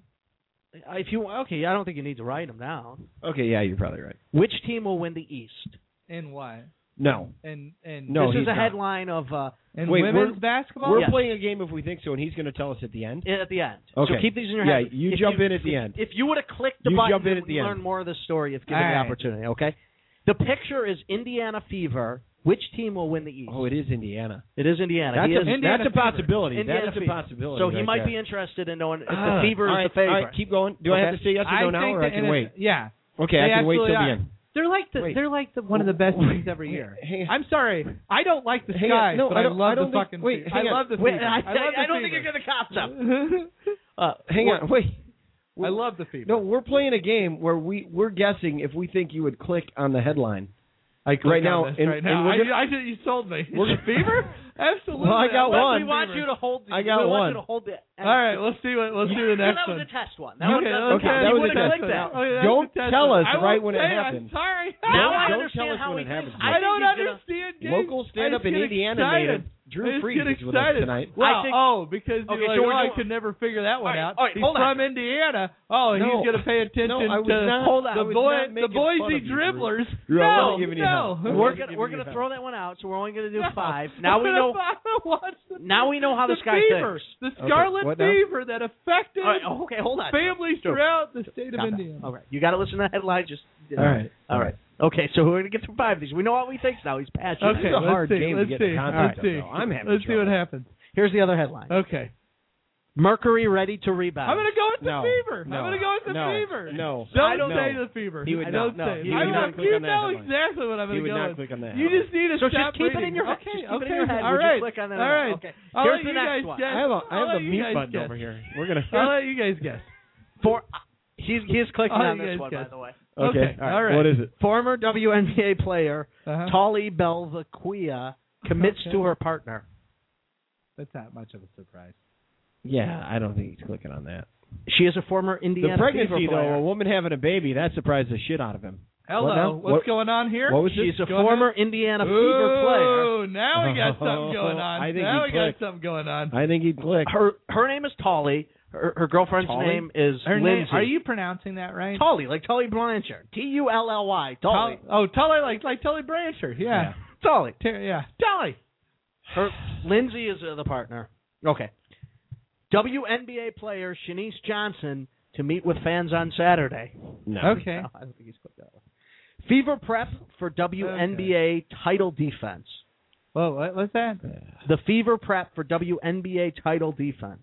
If you okay, I don't think you need to write them down. Okay, yeah, you're probably right. Which team will win the East? And what? No. And No, this he's is a not. headline of and Wait, women's basketball. We're Yes. playing a game if we think so, and he's going to tell us at the end. at the end. Okay. So keep these in your Yeah, head. you If jump in at the end. If you would have clicked the You button, jump in you at would the learn end. more of the story if given All the right. opportunity. Okay. The picture is Indiana Fever. Which team will win the East? Oh, it is Indiana. It is Indiana. That's He a, is Indiana that's a Fever. possibility. Indiana That is a Fever. possibility. So he right might there. be interested in knowing if Ah, the Fever all is right, the favorite. All right, keep going. Do I have Okay. to say yes or no now, think or I that- can and wait? it's- Yeah. Okay, They I can wait till absolutely the are. end. They're like Wait. they're like one of the best teams every year. I'm sorry, I don't like the Hang Sky, on. No, but I I don't- love I don't the think- fucking. wait, Fever. hang I on. love the Wait, Fever. I love the don't think Fever. you're going to concept. Hang on. Wait. I love the Fever. No, we're playing a game where we're guessing if we think you would click on the headline. I click right now, on this and- right and now. we're gonna- You sold me. We're- The Fever? Absolutely. Well, I got love one. We want you to hold. I got we want one. you to hold the. All right, let's see what. Let's do the next that one. was a test one. That Okay, one doesn't okay, count. that You was a wouldn't test click one. that. Okay, that's Don't a test tell one. us I right won't when it say, happens. I'm sorry. Now I Don't understand tell us how when he it happens. thinks. I I think don't he's gonna- understand. Gabe. Local stand-up I in just get Indiana excited. native Drew I just Freeze get is with us excited. tonight. Wow. I think- Because Okay, you're so we're like, I doing- could never figure that one out. All right, He's hold on. from Indiana. Oh, No. he's going to pay attention No, I was to not- Hold on. I the was boy, not the making fun Boise of you, Drew. dribblers. Drew, I no, wasn't giving you no. hell. I We're wasn't gonna giving we're you gonna hell. throw that one out. So we're only gonna do No. 5. Now we know. the Now we know how this guy fever, thinks. the scarlet what now? fever that affected All right, okay, hold on. families Sure. throughout the state of Calm down. Indiana. Okay, you got to listen to the headline. Just All right. all right. Okay, so we're gonna get through 5 of these. We know what he thinks now. He's passionate. Okay, This is a let's hard see. game to Let's get see. the concept Let's of, see. though. I'm having Let's see what trouble. happens. Here's the other headline. Okay. Mercury ready to rebound. I'm going to go with the No. fever. No. I'm going to go with the No. fever. No. Don't No. say the fever. He would Don't not. say it. He would not click you on that know headline. exactly what I'm He going to would go not with. click on that You headline. just need to So stop just keep it in reading. your head. Okay, Just keep okay. it in your head. All Would right. you click on that? All right. Okay. I'll Here's let the you next guys one. guess. I have I'll the let you mute guys button guess. over here. We're gonna. I'll let you guys guess. He's clicking I'll on let you this guys one, by guess. the way. Okay. All right. What is it? Former WNBA player Uh-huh. Tolly Belvaquia commits Okay. to her partner. That's not much of a surprise. Yeah, I don't think he's clicking on that. She is a former Indiana The pregnancy, Fever player. though, a woman having a baby, that surprised the shit out of him. Hello. What now? What's going on here? What was this? She's a Go former ahead. Indiana Fever player. Ooh, now we got something going on. I think now he we got clicked. something going on. I think he'd click. Her name is Tolly. Her girlfriend's Tolly? name is Her name, Lindsay. are you pronouncing that right? Tolly, like Tully Blanchard. Tully. Tolly. Tully, like Tully Blanchard. Yeah. Tolly. Yeah. Tully. Lindsay is the partner. Okay. WNBA player Shanice Johnson to meet with fans on Saturday. No. Okay. No, I don't think he's clicked that one. Fever prep for WNBA title defense. Whoa, what's that? The fever prep for WNBA title defense.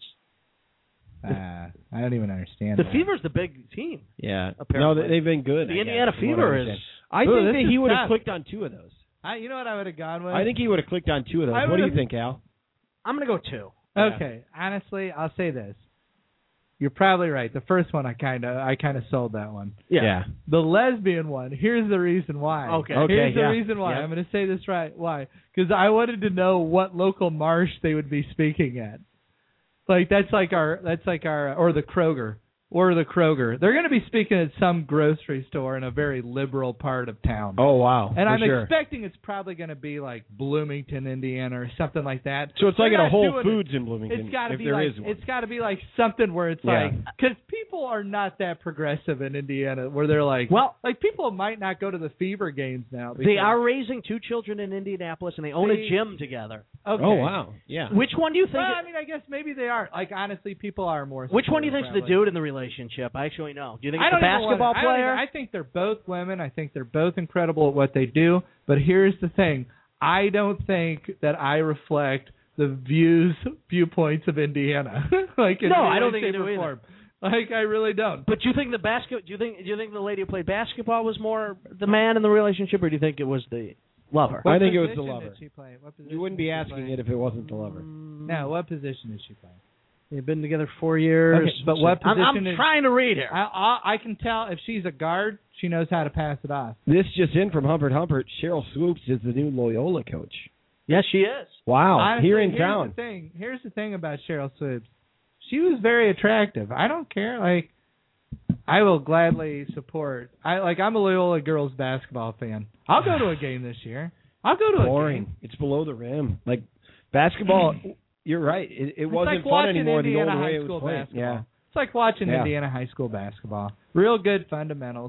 I don't even understand. The Fever's the big team. Yeah. Apparently. No, they've been good. The Indiana Fever is. I think that he would have clicked on two of those. You know what I would have gone with? I think he would have clicked on two of those. What do you think, Al? I'm going to go 2. Okay. Honestly, I'll say this. You're probably right. The first one, I kind of sold that one. Yeah. The lesbian one. Here's the reason why. Okay. Here's the reason why. I'm going to say this right. Why? Because I wanted to know what local marsh they would be speaking at. Like that's like our or the Kroger. They're going to be speaking at some grocery store in a very liberal part of town. Oh, wow. And I'm expecting it's probably going to be like Bloomington, Indiana, or something like that. So it's like at a Whole Foods in Bloomington. It's got to be there like is one. it's got to be like something where it's like because people are not that progressive in Indiana where they're like people might not go to the Fever games now. They are raising 2 children in Indianapolis and they own a gym together. Okay. Oh, wow. Yeah. Which one do you think? Well, I mean, I guess maybe they are. Like honestly, people are more. Which one do you think's the dude in the relationship? I actually know. Do you think it's the basketball player? I think they're both women. I think they're both incredible at what they do. But here's the thing. I don't think that I reflect the viewpoints of Indiana. I don't think you do either. Like I really don't. But do you think do you think the lady who played basketball was more the man in the relationship, or do you think it was the lover? I think it was the lover. Did she play? You wouldn't be asking it if it wasn't the lover. No, what position did she play? They've been together 4 years. Okay, but what position I'm trying to read here. I can tell if she's a guard, she knows how to pass it off. This just in from Humpert. Cheryl Swoops is the new Loyola coach. Yes, she is. Wow, honestly, here in town. Here's the thing about Cheryl Swoops. She was very attractive. I don't care. Like, I will gladly support. I'm a Loyola girls basketball fan. I'll go to a game this year. I'll go to a game. It's below the rim. Like basketball. You're right. It wasn't fun anymore the old way it was played. Yeah. It's like watching Indiana high school basketball. Real good fundamentals.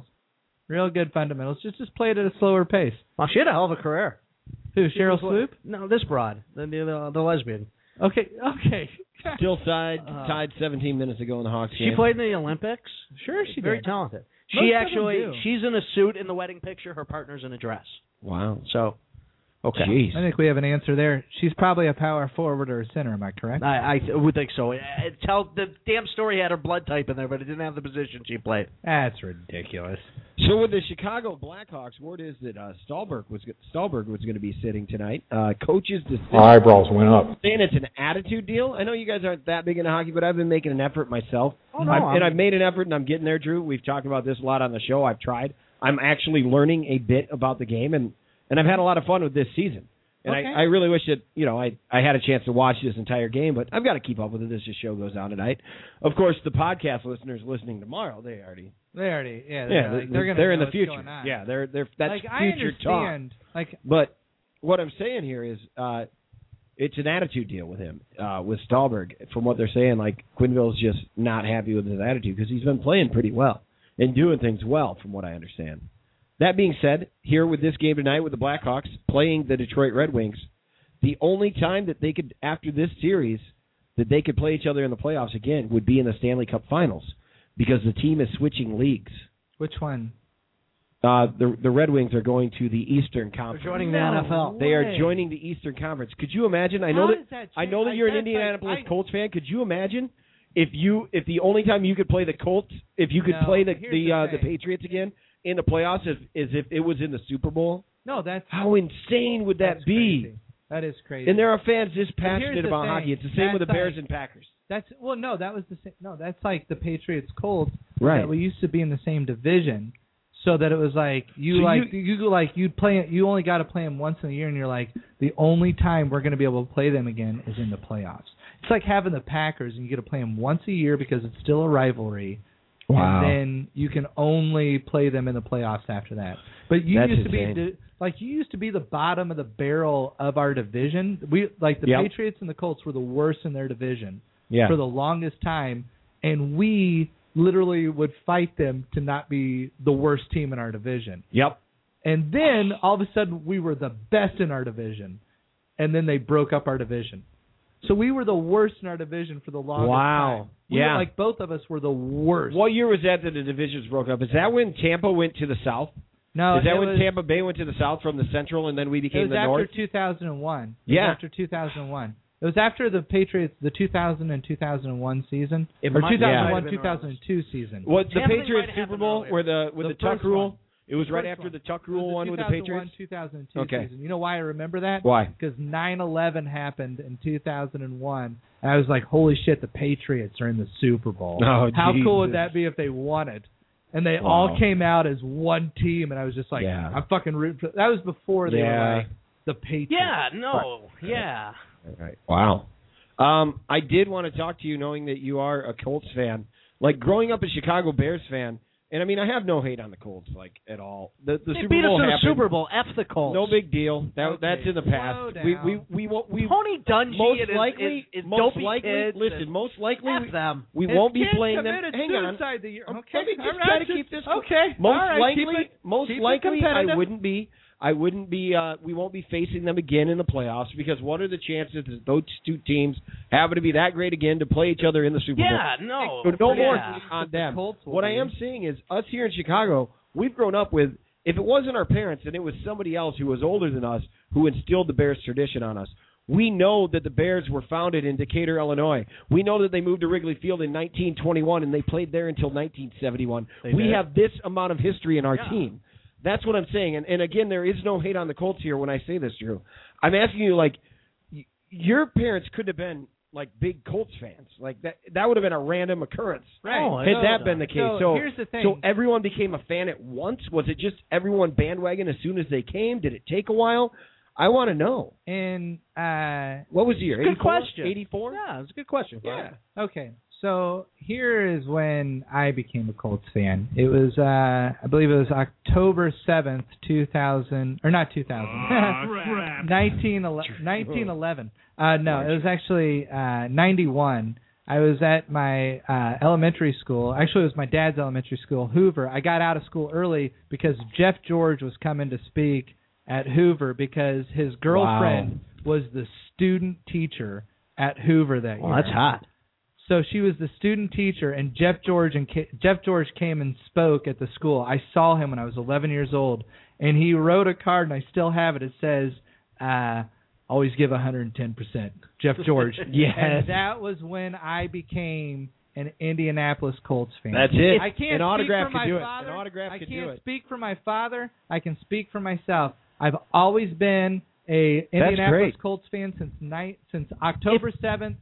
Just play it at a slower pace. Well, she had a hell of a career. Who, Cheryl Swoop? No, this broad, the lesbian. Okay. Still tied 17 minutes ago in the Hawks game. She played in the Olympics. Sure, she Very did. talented. Most She's in a suit in the wedding picture. Her partner's in a dress. Wow. So, okay. Jeez. I think we have an answer there. She's probably a power forward or a center. Am I correct? I would think so. The damn story had her blood type in there, but it didn't have the position she played. That's ridiculous. So with the Chicago Blackhawks, word is that Stahlberg was going to be sitting tonight. Coach's decision. My eyebrows went up. Saying it's an attitude deal. I know you guys aren't that big into hockey, but I've been making an effort myself. Oh, no, I've made an effort, and I'm getting there, Drew. We've talked about this a lot on the show. I've tried. I'm actually learning a bit about the game, and I've had a lot of fun with this season. And I really wish that, I had a chance to watch this entire game, but I've got to keep up with it as the show goes on tonight. Of course, the podcast listeners listening tomorrow, they're in the future. Yeah, that's future talk. But what I'm saying here is it's an attitude deal with him, with Stahlberg. From what they're saying, Quenneville's just not happy with his attitude because he's been playing pretty well and doing things well, from what I understand. That being said, here with this game tonight with the Blackhawks playing the Detroit Red Wings, the only time that they could, after this series, that they could play each other in the playoffs again would be in the Stanley Cup Finals because the team is switching leagues. Which one? The Red Wings are going to the Eastern Conference. They're joining the NFL. They are joining the Eastern Conference. Could you imagine? I know that you're an Indianapolis Colts fan. Could you imagine if the only time you could play the Colts, if you could play the Patriots again in the playoffs as if it was in the Super Bowl? No, how insane would that be? Crazy. That is crazy. And there are fans this passionate about hockey. It's the same with the Bears and Packers. That was the same. No, that's like the Patriots Colts. Right. That we used to be in the same division, so that it was like you only got to play them once in a year, and you're like the only time we're going to be able to play them again is in the playoffs. It's like having the Packers and you get to play them once a year because it's still a rivalry. Wow. And then you can only play them in the playoffs after that. But you used to be the bottom of the barrel of our division. Patriots and the Colts were the worst in their division for the longest time, and we literally would fight them to not be the worst team in our division. Yep. And then all of a sudden we were the best in our division, and then they broke up our division. So we were the worst in our division for the longest time. We were, like, both of us were the worst. What year was that the divisions broke up? Is that when Tampa went to the South? No. Is that when Tampa Bay went to the South from the Central and then we became the North? It was after 2001. Yeah. It was after 2001. It was after the Patriots, the 2000 and 2001 season. Or 2001-2002 season. Was the Patriots Super Bowl with the Tuck rule? It was right after the Tuck rule one with the Patriots? 2001-2002 season. You know why I remember that? Why? Because 9/11 happened in 2001, and I was like, holy shit, the Patriots are in the Super Bowl. Oh, how Jesus. cool would that be if they won it? And they all came out as one team, and I was just like, I'm fucking rooting for. That was before they were like the Patriots. Yeah, no, yeah. Right. Wow. I did want to talk to you knowing that you are a Colts fan. Like, growing up a Chicago Bears fan, and I mean, I have no hate on the Colts, like, at all. The They Super beat Bowl us in the happened. Super Bowl. F the Colts. No big deal. That's in the past. Slow down. We Tony Dungy most and likely, his most dopey likely, kids listen, and most likely, F them. we His won't be kid playing them. committed Hang on. suicide the year. Okay. Let me just all right, try to keep this. Okay. Most all right, likely, keep it competitive. I wouldn't be. We won't be facing them again in the playoffs because what are the chances that those two teams happen to be that great again to play each other in the Super Bowl? Yeah, no. So no more Yeah. on them. Colts will What I be. am saying is, us here in Chicago, we've grown up with. If it wasn't our parents, and it was somebody else who was older than us who instilled the Bears tradition on us. We know that the Bears were founded in Decatur, Illinois. We know that they moved to Wrigley Field in 1921, and they played there until 1971. We have this amount of history in our team. That's what I'm saying. And again, there is no hate on the Colts here when I say this, Drew. I'm asking you, like, your parents could have been, like, big Colts fans. Like, that would have been a random occurrence. Right. Oh, Had that been the case. So here's the thing. So everyone became a fan at once? Was it just everyone bandwagon as soon as they came? Did it take a while? I want to know. And What was the year? Good 84? question. 84? Yeah, it's a good question. Yeah. okay, so here is when I became a Colts fan. It was, I believe it was October 7th, 2000, or not 2000, 1911. No, it was actually 91. I was at my elementary school. Actually, it was my dad's elementary school, Hoover. I got out of school early because Jeff George was coming to speak at Hoover because his girlfriend was the student teacher at Hoover that year. Well, that's hot. So she was the student teacher, and Jeff George came and spoke at the school. I saw him when I was 11 years old, and he wrote a card, and I still have it. It says, always give 110%. Jeff George. Yes. And that was when I became an Indianapolis Colts fan. That's it. I can't An autograph speak for could do my it. father. An autograph I could do can't it. speak for my father. I can speak for myself. I've always been a Indianapolis great. Colts fan since October 7th,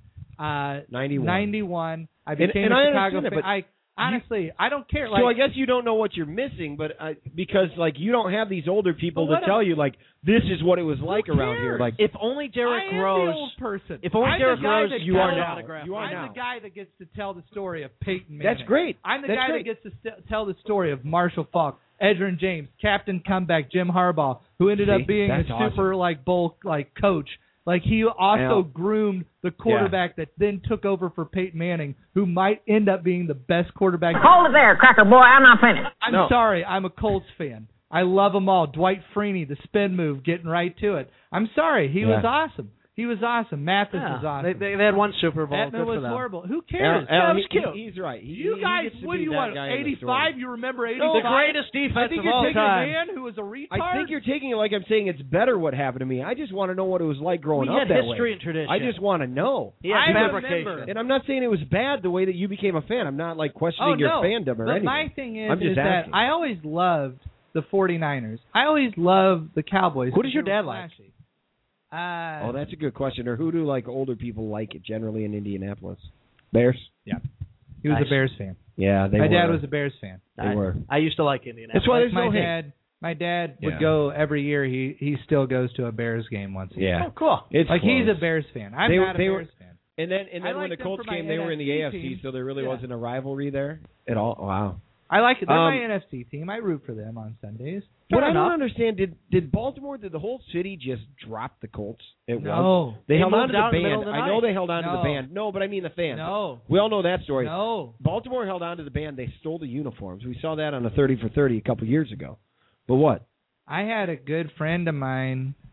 91. I became and a I Chicago understand it, fan. Honestly, I don't care. So I guess you don't know what you're missing, but because like you don't have these older people to tell you like this is what it was like around here. Like If only Derrick I am Rose. the old person. If only I'm Derrick the guy Rose, that you are tells- now. autograph. You are I'm now. the guy that gets to tell the story of Peyton Manning. That's great. I'm the That's guy great. that gets to tell the story of Marshall Faulk, Edgerrin James, Captain Comeback, Jim Harbaugh, who ended up being a that's super bowl coach. Like he also groomed the quarterback that then took over for Peyton Manning, who might end up being the best quarterback. Hold it there, cracker boy. I'm not finished. I'm sorry, I'm a Colts fan. I love them all. Dwight Freeney, the spin move, getting right to it. I'm sorry, he was awesome. He was awesome. Mathis was awesome. They had one Super Bowl. Edmund Good for was them. horrible. Who cares? Alan, was cute. he's right. You guys, what do you want? 85? You remember 85? The greatest defense I think of you're all taking time. a man who was a retard. I think you're taking it like I'm saying it's better what happened to me. I just want to know what it was like growing We up had that history way. and tradition. I just want to know. Yeah, I fabrication. remember. And I'm not saying it was bad the way that you became a fan. I'm not like questioning your fandom or but anything. my thing is, I'm just that asking. I always loved the 49ers. I always loved the Cowboys. Who does your They were dad like? flashy. Oh, that's a good question. Or who do like older people like it generally in Indianapolis? Bears? Yeah. He was Nice. a Bears fan. Yeah, they My were. dad was a Bears fan. They were. I used to like Indianapolis. That's why there's my no hate. dad. My dad Yeah. would go every year. He still goes to a Bears game once a year. Yeah. Oh, cool. It's Like close. he's a Bears fan. I'm They- not a they were- Bears fan. And then I when the liked them Colts for my came, they were in the NFC AFC, team. so there really Yeah. wasn't a rivalry there at all. Wow. I like it. They're my Um, NFC team. I root for them on Sundays. What Fair I enough. don't understand, did Baltimore, did the whole city just drop the Colts at once? No. They They held on moved to the out in the middle band. of the I know night. they held on to the No. band. No, but I mean the fans. No. We all know that story. No. Baltimore held on to the band. They stole the uniforms. We saw that on a 30 for 30 a couple years ago. But what? I had a good friend of mine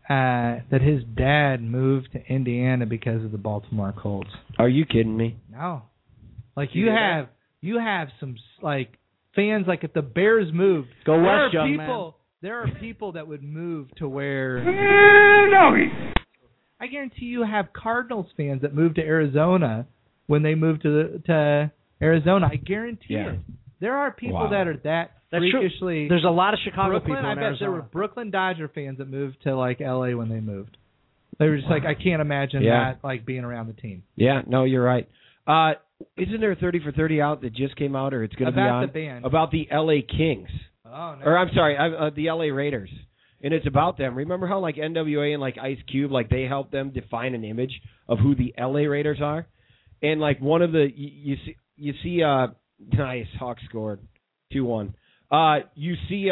that his dad moved to Indiana because of the Baltimore Colts. Are you kidding me? No. Like you have some like fans like if the Bears moved, Go there west, are young people, man. There are people that would move to where I guarantee you have Cardinals fans that moved to Arizona when they moved to Arizona. I guarantee it. There are people that are that's freakishly. True. There's a lot of Chicago Brooklyn, people in I bet Arizona. there were Brooklyn Dodger fans that moved to like LA when they moved. They were just like, I can't imagine that like being around the team. Yeah, no, you're right. Isn't there a 30 for 30 out that just came out, or it's going to be on? About the band. About the LA Kings. Oh, no. Or I'm sorry, the LA Raiders. And it's about them. Remember how like NWA and like Ice Cube, like they helped them define an image of who the LA Raiders are? And like one of the you see nice, Hawks scored 2-1. You see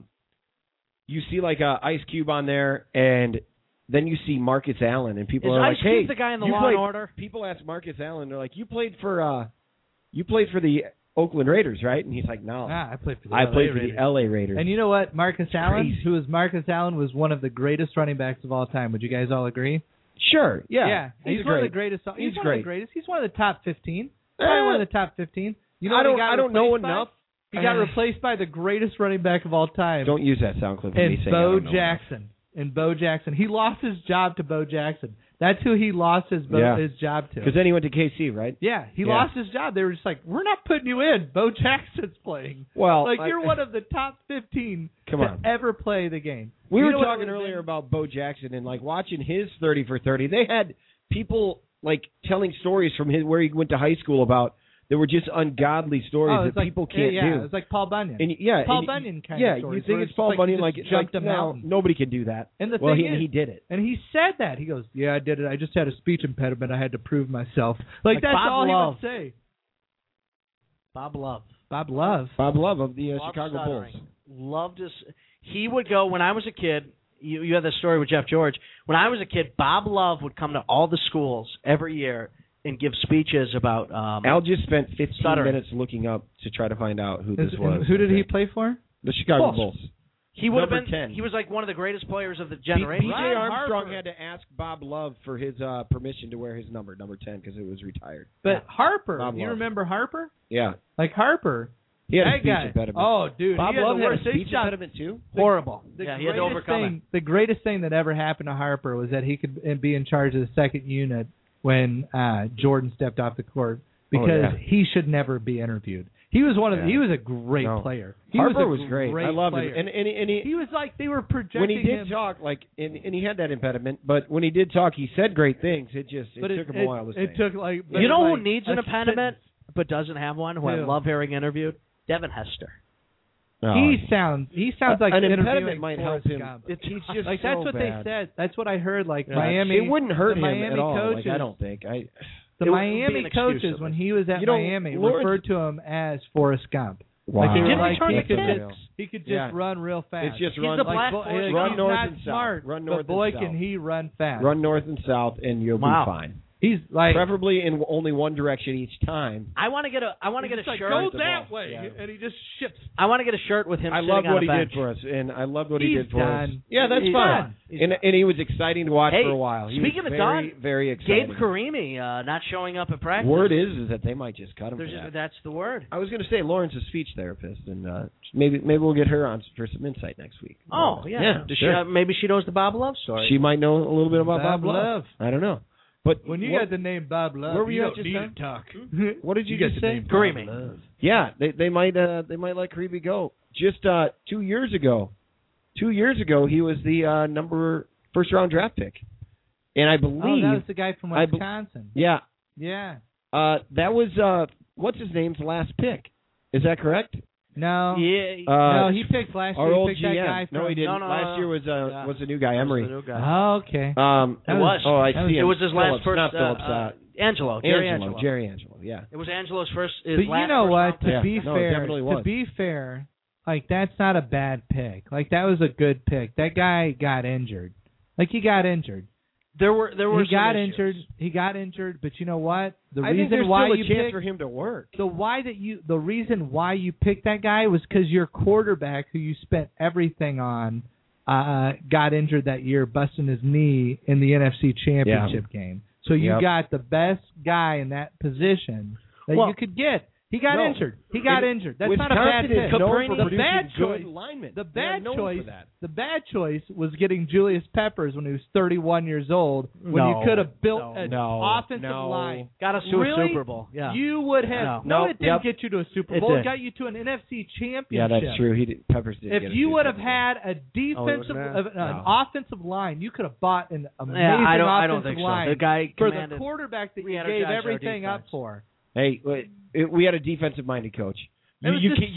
like Ice Cube on there, and then you see Marcus Allen, and people are like, Ice Cube "Hey, the guy in the you Law played." and Order? People ask Marcus Allen, they're like, "You played for the Oakland Raiders, right?" And he's like, "No, I played for the I played for the LA Raiders." And you know what? Marcus Allen, crazy. who was Marcus Allen, was one of the greatest running backs of all time. Would you guys all agree? Sure, yeah, he's one of the greatest. He's one great. of the greatest. He's one of the top 15. Probably one of the top 15. You know, I don't know enough. He got replaced by the greatest running back of all time. Don't use that sound clip for me and saying Bo I don't know Jackson. And Bo Jackson. He lost his job to Bo Jackson. That's who he lost his job to. Because then he went to KC, right? Yeah, he lost his job. They were just like, we're not putting you in. Bo Jackson's playing. Well, like you're one of the top 15 to ever play the game. We were talking earlier about Bo Jackson and like watching his 30 for 30. They had people like telling stories from where he went to high school about. There were just ungodly stories that people can't do. Yeah, it's like Paul Bunyan. And, Paul Bunyan kind of stories. Yeah, you think it's Paul Bunyan like jumped a mountain. Nobody can do that. And the thing is, he did it. And he said that. He goes, "Yeah, I did it. I just had a speech impediment. I had to prove myself." Like that's Bob all Love. he would say. Bob Love. Bob Love of the Chicago stuttering. Bulls. Loved his. He would go when I was a kid. You had this story with Jeff George. When I was a kid, Bob Love would come to all the schools every year and give speeches about. Al just spent 15 stuttering. minutes looking up to try to find out who this was. Who did he play for? The Chicago Bulls. He would have Number been. 10. He was like one of the greatest players of the generation. B.J. Ryan Armstrong Harper. had to ask Bob Love for his permission to wear his number 10, because it was retired. But Harper, Bob you Love. remember Harper? Yeah. Like Harper. He had a that speech guy. impediment. Oh, dude. Bob he Love the had a worst. speech impediment too? Horrible. The Yeah, he had to overcome it. The greatest thing that ever happened to Harper was that he could be in charge of the second unit when Jordan stepped off the court, because he should never be interviewed. He was he was a great player. Harper was great. I loved player. him. And he was like, they were projecting when he did him. talk, like, and he had that impediment, but when he did talk, he said great things. It took him a while to say. It took like. You know like who needs an impediment but doesn't have one? Who I Who? love hearing interviewed? Devin Hester. He sounds like an interviewing impediment might help Forrest him. Gump. He's just like so that's what bad. they said. That's what I heard. Like Miami, it wouldn't hurt the him Miami at all. coaches, Like, I don't think. The It would be Miami an excuse coaches, of when it. he was at You know, Miami, Lawrence- referred to him as Forrest Gump. Wow. Like, they He were did like, return he could kicks. just, he could just Yeah. run real fast. It's just He's run the like black Bo- Forrest he's run north not and south. smart, Run north but boy, and south. can he run fast. Run north and south, and you'll Wow. be fine. He's like Preferably in only one direction each time. I want to get a he's like, shirt. go the that ball. way, Yeah. and he just ships. I want to get a shirt with him. I sitting loved on what a he bench. did for us, and I loved what he He's did for us. done. Yeah, that's He's fine. done. And he was exciting to watch Hey, for a while. He speaking was of very, done, very exciting. Gabe Karimi not showing up at practice. Word is that they might just cut him for that. That's the word. I was going to say Lauren's a speech therapist, and maybe we'll get her on for some insight next week. Oh, yeah. Does sure. she, maybe she knows the Bob Love story. She might know a little bit about Bob Bob Love. Love. I don't know. But When you what, got the name Bob Love, where were you you at don't just need now? to talk. What did you got just the say? name Karimi. Bob Love. Yeah, they might let Karimi go. Just 2 years ago. 2 years ago, he was the first round draft pick, and I believe Oh, that was the guy from Wisconsin. yeah, Yeah. that was what's his name's last pick. Is that correct? No. Yeah. No, he picked last Our year. old He picked that GM. guy from. No, he didn't. No, Last year was a new guy, Emery. Oh, okay. It was. Oh, I That see. It him. was his last Phillips, first. not Phillips. Angelo. Jerry Angelo. Jerry Angelo. Yeah. It was Angelo's first. His But last you know first what? round To pick. Yeah. be No, it definitely fair, was. to be fair, like that's not a bad pick. Like that was a good pick. That guy got injured. Like he got injured. There were. He some got issues. injured. He got injured. But you know what? The I think reason there's why still a you chance picked for him to work. the reason why you picked that guy was because your quarterback, who you spent everything on, got injured that year, busting his knee in the NFC Championship game. So you got the best guy in that position that you could get. He got injured. He got injured. That's not a bad pick. The bad choice. The bad choice was getting Julius Peppers when he was 31 years old. When you could have built an offensive line, got us to a Super Bowl. Yeah, you would have. It didn't get you to a Super Bowl. It got you to an NFC Championship. Yeah, that's true. Peppers did. If you would have had a defensive, an offensive line, you could have bought an amazing offensive line the guy for the quarterback that you gave everything up for. Hey, we had a defensive-minded coach. You can't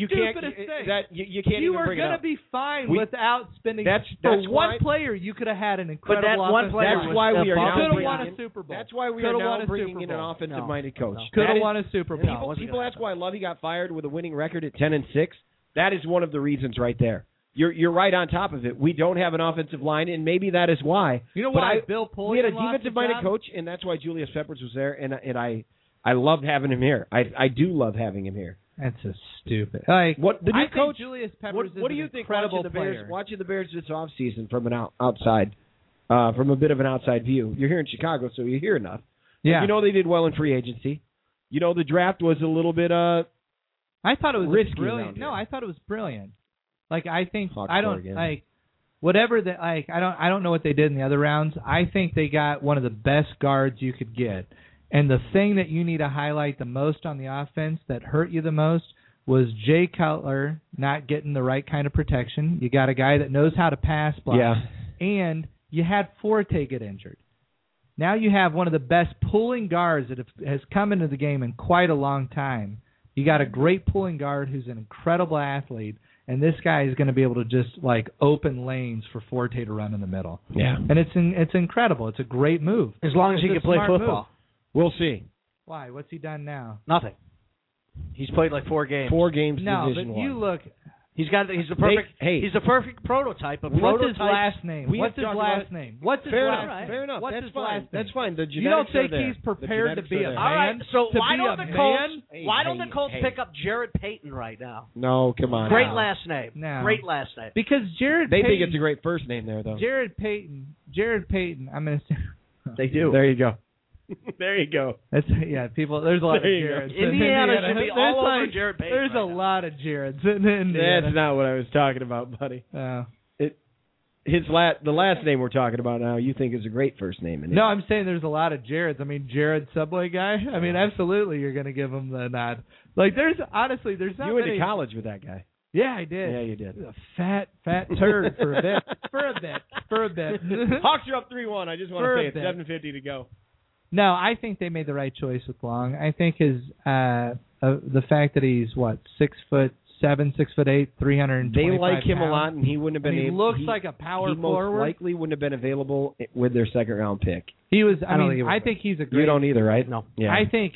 You were going to be fine without spending. For one player, you could have had an incredible. But that one player, that's why we are now could have won a Super Bowl. That's why we are now bringing in an offensive-minded coach. Could have won a Super Bowl. People ask why Lovey got fired with a winning record at 10-6. That is one of the reasons right there. You're right on top of it. We don't have an offensive line, and maybe that is why. You know why Bill Polian we had a defensive-minded coach, and that's why Julius Peppers was there, and I loved having him here. I do love having him here. That's just stupid. What the new coach? Julius Peppers what do you think? Watching the Bears this offseason from an outside, from a bit of an outside view. You're here in Chicago, so you hear enough. Yeah. You know they did well in free agency. You know the draft was a little bit I thought it was risky. Brilliant. No, I thought it was brilliant. Like I think Hawks I don't Oregon. like whatever that like I don't know what they did in the other rounds. I think they got one of the best guards you could get. And the thing that you need to highlight the most on the offense that hurt you the most was Jay Cutler not getting the right kind of protection. You got a guy that knows how to pass block. Yeah. And you had Forte get injured. Now you have one of the best pulling guards that has come into the game in quite a long time. You got a great pulling guard who's an incredible athlete, and this guy is going to be able to just like open lanes for Forte to run in the middle. Yeah. And it's incredible. It's a great move. As long as he can play football. Move. We'll see. Why? What's he done now? Nothing. He's played like 4 games. 4 games. No, Division but you look. He's the perfect prototype. What's his last name? What's his last name? Fair enough. What's his last name? That's fine. The genetics you don't think are there. he's prepared to be a man? All right. So why don't the Colts pick up Jared Payton right now? No, come on. Great last name. No. Great last name. Because Jared They Payton, think it's a great first name there, though. Jared Payton. I'm going to say. They do. There you go. There you go. People. There's a lot of Jareds. Indiana should be all over Jared Payton. There's a lot of Jareds in Indiana. That's not what I was talking about, buddy. The last name we're talking about now, you think is a great first name. No, I'm saying there's a lot of Jareds. I mean, Jared Subway guy. I mean, absolutely, you're going to give him the nod. Like, there's not You went to college with that guy. Yeah, I did. Yeah, you did. A fat turd for a bit. For a bit. Hawks are up 3-1. I just want to say it's 7:50 to go. No, I think they made the right choice with Long. I think his the fact that he's 6'7", 6'8", 325 They like him pounds, a lot, and he wouldn't have been able. He looks like a power forward. He most likely wouldn't have been available with their second-round pick. He was. I think he's a great. You don't either, right? No. Yeah. I think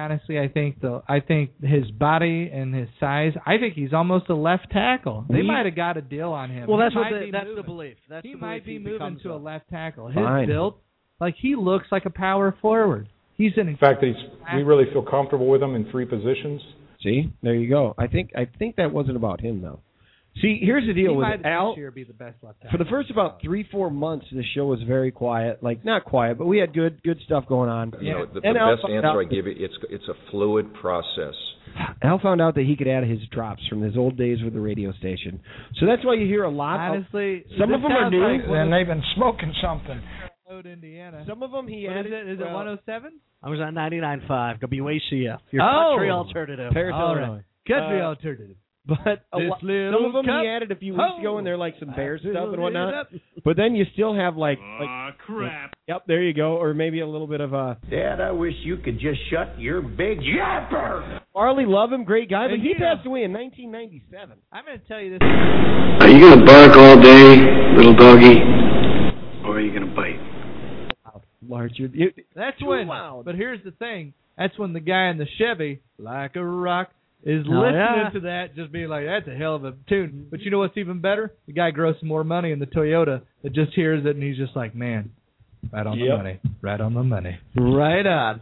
his body and his size. I think he's almost a left tackle. They might have got a deal on him. Well, that's the belief. He might be moving to a left tackle. His Fine. build. Like, he looks like a power forward. He's an In fact, we really feel comfortable with him in 3 positions. See, there you go. I think that wasn't about him, though. See, here's the deal with Al. This year be the best left tackle. For the first about 3-4 months, the show was very quiet. Like, not quiet, but we had good stuff going on. You know, the best answer I give you, it's a fluid process. Al found out that he could add his drops from his old days with the radio station. So that's why you hear a lot. Honestly, some of them are new. And they've been smoking something. Indiana. Some of them he added. Is it 107? I was on 99.5 WACF. Your country alternative. Paris, Illinois. Right. Country alternative. But some of them he added a few weeks ago, and they're like some Bears stuff and whatnot. But then you still have crap. Yep, there you go. Or maybe a little bit of a. Dad, I wish you could just shut your big yapper. Marley, love him, great guy, but he passed away in 1997. I'm going to tell you this. Are you going to bark all day, little doggy, or are you going to bite? Larger. That's when. Loud. But here's the thing. That's when the guy in the Chevy, like a rock, is listening to that, just being like, that's a hell of a tune. But you know what's even better? The guy grows some more money in the Toyota that just hears it, and he's just like, man, right on the money. Right on the money. Right on.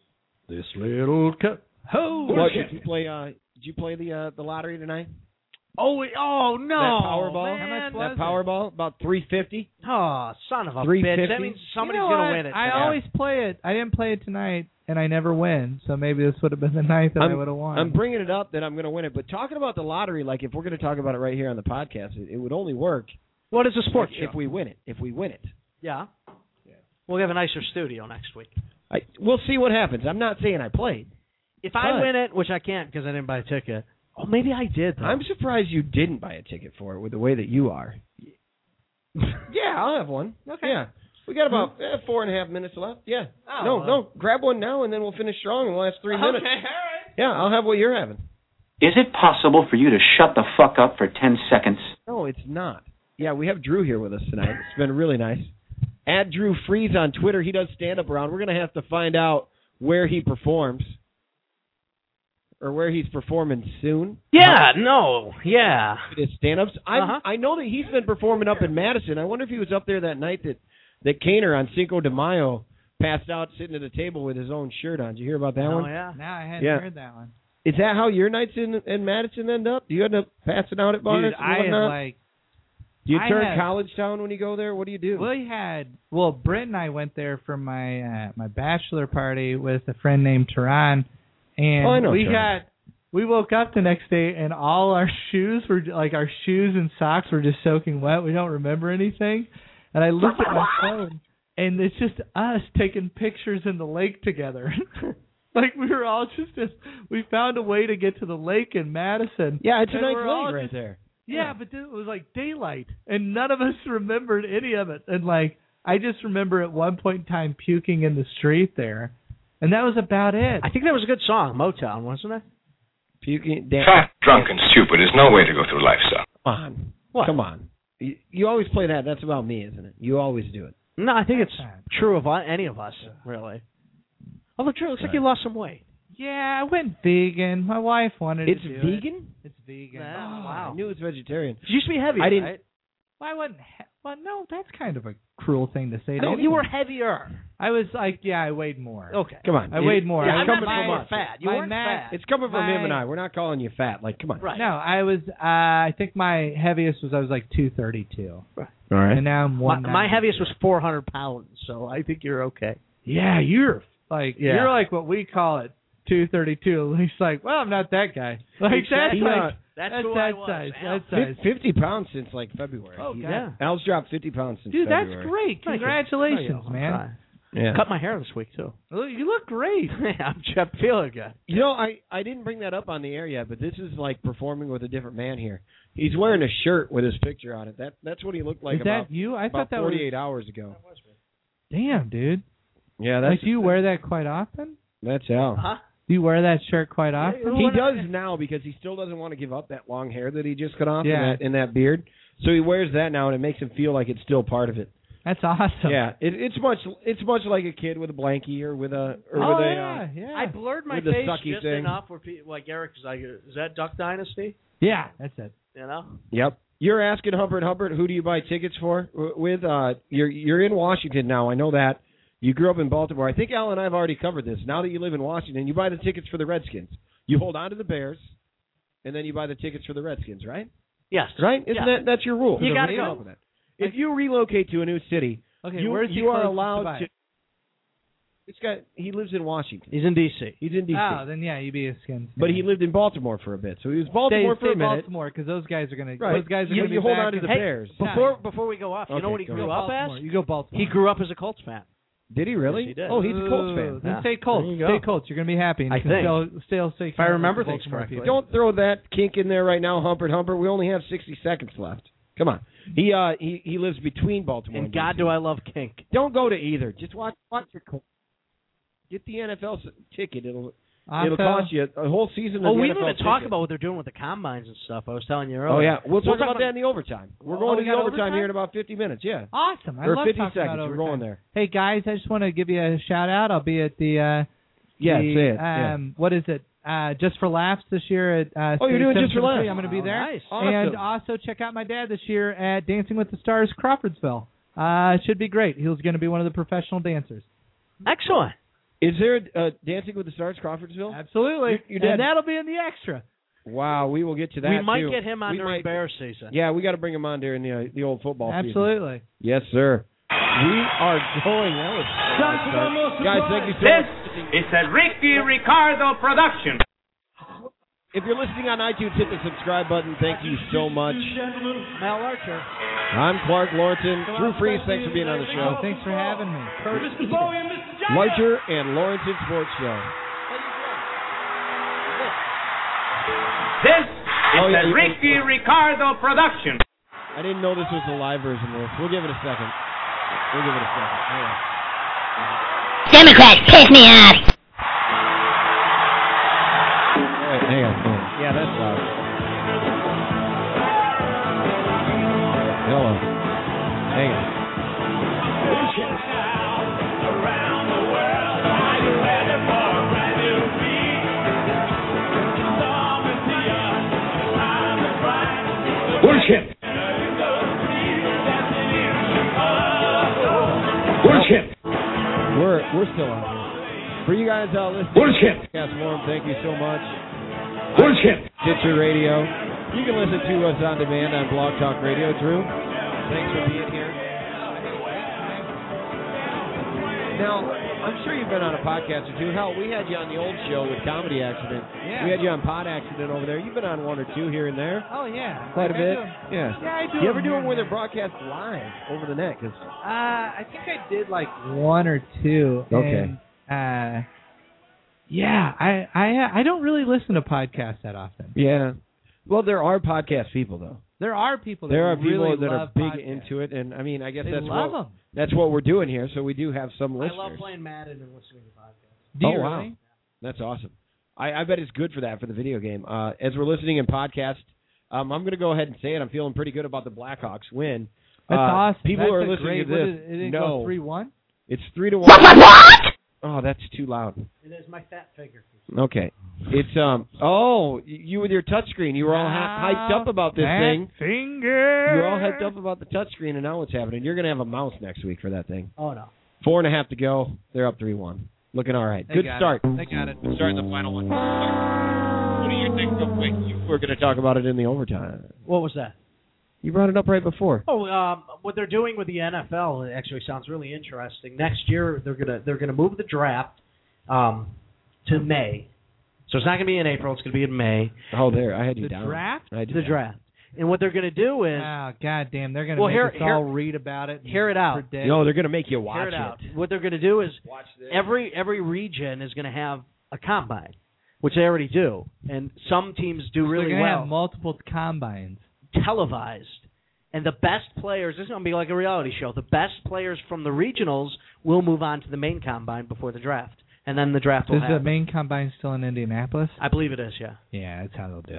This little cup. What, did you play the lottery tonight? Oh no! That Powerball. Man. How much was That Powerball, about $350. Oh, son of a $350? bitch! That means somebody's You know gonna what? win it. I tonight. always play it. I didn't play it tonight, and I never win. So maybe this would have been the night that I would have won. I'm bringing it up that I'm going to win it. But talking about the lottery, like if we're going to talk about it right here on the podcast, it would only work. What is a sports show? If we win it. If we win it. Yeah. We'll have a nicer studio next week. We'll see what happens. I'm not saying I played. If I win it, which I can't because I didn't buy a ticket. Oh, maybe I did. Though. I'm surprised you didn't buy a ticket for it with the way that you are. Yeah, I'll have one. Okay. Yeah. We got about 4.5 minutes left. Yeah. Oh, No, grab one now, and then we'll finish strong in the last 3 minutes. Okay, all right. Yeah, I'll have what you're having. Is it possible for you to shut the fuck up for 10 seconds? No, it's not. Yeah, we have Drew here with us tonight. It's been really nice. At Drew Freeze on Twitter. He does stand-up around. We're going to have to find out where he performs or where he's performing soon. Yeah, His stand-ups. I know that he's been performing up in Madison. I wonder if he was up there that night that Kaner on Cinco de Mayo passed out sitting at a table with his own shirt on. Did you hear about that one? Oh, yeah. No, I hadn't heard that one. Is that how your nights in Madison end up? Do you end up passing out at bars? Dude, I had like... Do you turn College Town when you go there? What do you do? Britt and I went there for my my bachelor party with a friend named Tehran, and I know we woke up the next day and all our shoes and socks were just soaking wet. We don't remember anything, and I looked at my phone and it's just us taking pictures in the lake together. Like we were all we found a way to get to the lake in Madison. Yeah, it's a nice lake right there. Yeah, but it was like daylight, and none of us remembered any of it. And like, I just remember at one point in time puking in the street there, and that was about it. I think that was a good song, Motown, wasn't it? Puking. Fat, drunk, and stupid is no way to go through life, son. Come on. What? Come on. You always play that. That's about me, isn't it? You always do it. No, I think it's true of any of us, really. Although, Drew, it looks like you lost some weight. Yeah, I went vegan. My wife wanted It's to do vegan? it. It's vegan. Wow. I knew it was vegetarian. It used to be heavy, I didn't. right? Well, I wasn't. Well, no, that's kind of a cruel thing to say. No, you were heavier. I was like, I weighed more. Okay. Come on. I weighed more. Yeah, I I'm not coming saying from you us. were fat. You My weren't max- fat. It's coming from him and I. We're not calling you fat. Like, come on. Right. No, I was. I think my heaviest was 232. Right. All right. And now I'm 190. My heaviest was 400 pounds, so I think you're okay. Yeah, you're like what we call it, 232. He's like, well, I'm not that guy. Like that's who I was. size. Al. That's size. 50 pounds since like February. Oh, yeah. Al's dropped 50 pounds since Dude, February. that's great. Thank you. Congratulations, Thank you. man. Yeah. Cut my hair this week too. You look great. I'm feeling good. You know, I didn't bring that up on the air yet, but this is like performing with a different man here. He's wearing a shirt with his picture on it. That's what he looked like Is that you? I thought that 48 hours ago. Damn, dude. Yeah, that's do you wear that quite often? That's Al. Huh? Do you wear that shirt quite often? He does now because he still doesn't want to give up that long hair that he just cut off in that beard. So he wears that now, and it makes him feel like it's still part of it. That's awesome. Yeah, it's much like a kid with a blankie or with a yeah. I blurred my with the face sucky just thing. enough where people like Eric is like, is that Duck Dynasty? Yeah, that's it. You know? Yep. You're asking Hubbard, who do you buy tickets for? With you're in Washington now. I know that. You grew up in Baltimore. I think Al and I have already covered this. Now that you live in Washington, you buy the tickets for the Redskins. You hold on to the Bears, and then you buy the tickets for the Redskins, right? Yes. Right? Isn't that's your rule? You got to go. With that. If you relocate to a new city, you are allowed to. He lives in Washington. He's in D.C. He's in D.C. Oh, then yeah, you'd be a Skins fan. But he lived in Baltimore for a bit, so he was Baltimore for a minute. Baltimore, because those guys are going to. Right. Those guys are going to be You hold back on to the in- Bears. Before we go off, you know what he go grew up as? You go Baltimore. He grew up as a Colts fan. Did he really? Yes, he did. Oh, he's a Colts fan. Then Yeah. say Colts. There you go. Say Colts. You're going to be happy. And I you can think. Still say If I remember things Baltimore correctly. people. Don't throw that kink in there right now, Humpert. We only have 60 seconds left. Come on. He lives between Baltimore And God, do I love kink. Don't go to either. Just watch your Colts. Get the NFL ticket. It'll cost you a whole season. Oh, of the we NFL didn't even talk ticket. about what they're doing with the combines and stuff. I was telling you earlier. Oh yeah, we'll talk talk about about that in the overtime. We're Oh, going to we the got overtime overtime? here in about 50 minutes. Yeah. Awesome. I Or love 50 talking seconds. about We're overtime. going there. Hey guys, I just want to give you a shout out. I'll be at the Yeah, the, say it. Yeah. what is it? Just for Laughs this year at Oh, you're doing Just for Laughs. I'm going to be there. Nice. Awesome. And also check out my dad this year at Dancing with the Stars Crawfordsville. It should be great. He's going to be one of the professional dancers. Excellent. Is there Dancing with the Stars Crawfordsville? Absolutely. Your dad- And that'll be in the extra. Wow, we will get to that. We might too. get him on during Bear season. Yeah, we got to bring him on during the old football season. Absolutely. Yes, sir. We are going. That was guys. Thank you so much. It's a Ricky Ricardo production. If you're listening on iTunes, hit the subscribe button. Thank you so much. Mel Archer. I'm Clark Lawrenson. Drew Freeze, thanks for being on the show. Thanks for having me. Larcher and Lawrenson Sports Show. This is a Ricky Ricardo production. I didn't know this was the live version of this. We'll give it a second. Hang on. Democrats piss me off. Hang on. Yeah, that's loud. Hello. Hang on. Worship. Worship. We're still on here. For you guys listening, Worship. Thank you so much. Worship. Stitcher Radio. You can listen to us on demand on Blog Talk Radio. Drew, thanks for being here. Now, I'm sure you've been on a podcast or two. Hell, we had you on the old show with Comedy Accident. Yeah. We had you on Pod Accident over there. You've been on one or two here and there. Oh, yeah. Quite a bit. Yeah, I do. You ever do them where they're broadcast live over the net? I think I did like one or two. Okay. And, yeah, I don't really listen to podcasts that often. Yeah. Well, there are podcast people, though. There are people that really that are big podcasts. into it, and I mean, I guess they that's love them. That's what we're doing here. So we do have some listeners. I love playing Madden and listening to podcasts. Do you wow. really? That's awesome. I bet it's good for that, for the video game. As we're listening in podcast, I'm going to go ahead and say it. I'm feeling pretty good about the Blackhawks win. That's awesome. People That's are listening to this. It didn't go 3-1? It's 3-1. What? Oh, that's too loud. It is my fat figure. Okay. It's you with your touchscreen. You were all hyped up about this thing. Finger. You were all hyped up about the touchscreen, and now what's happening? You're going to have a mouse next week for that thing. Oh, no. 4.5 to go. They're up 3-1. Looking all right. Good start. They got it. Good start in the final one. What do you think real quick? You were going to talk about it in the overtime. What was that? You brought it up right before. Oh, what they're doing with the NFL actually sounds really interesting. Next year they're gonna move the draft to May, so it's not gonna be in April. It's gonna be in May. Oh, there I had you the down. Draft? The draft. And what they're gonna do is goddamn, they're gonna make us all read about it. Hear it out. No, they're gonna make you watch hear it out. What they're gonna do is every region is gonna have a combine, which they already do, and some teams do really they're gonna well. have multiple combines. Televised, and the best players, this is going to be like a reality show, the best players from the regionals will move on to the main combine before the draft, and then the draft will happen. Is the main combine still in Indianapolis? I believe it is, yeah. Yeah, that's how they'll do it.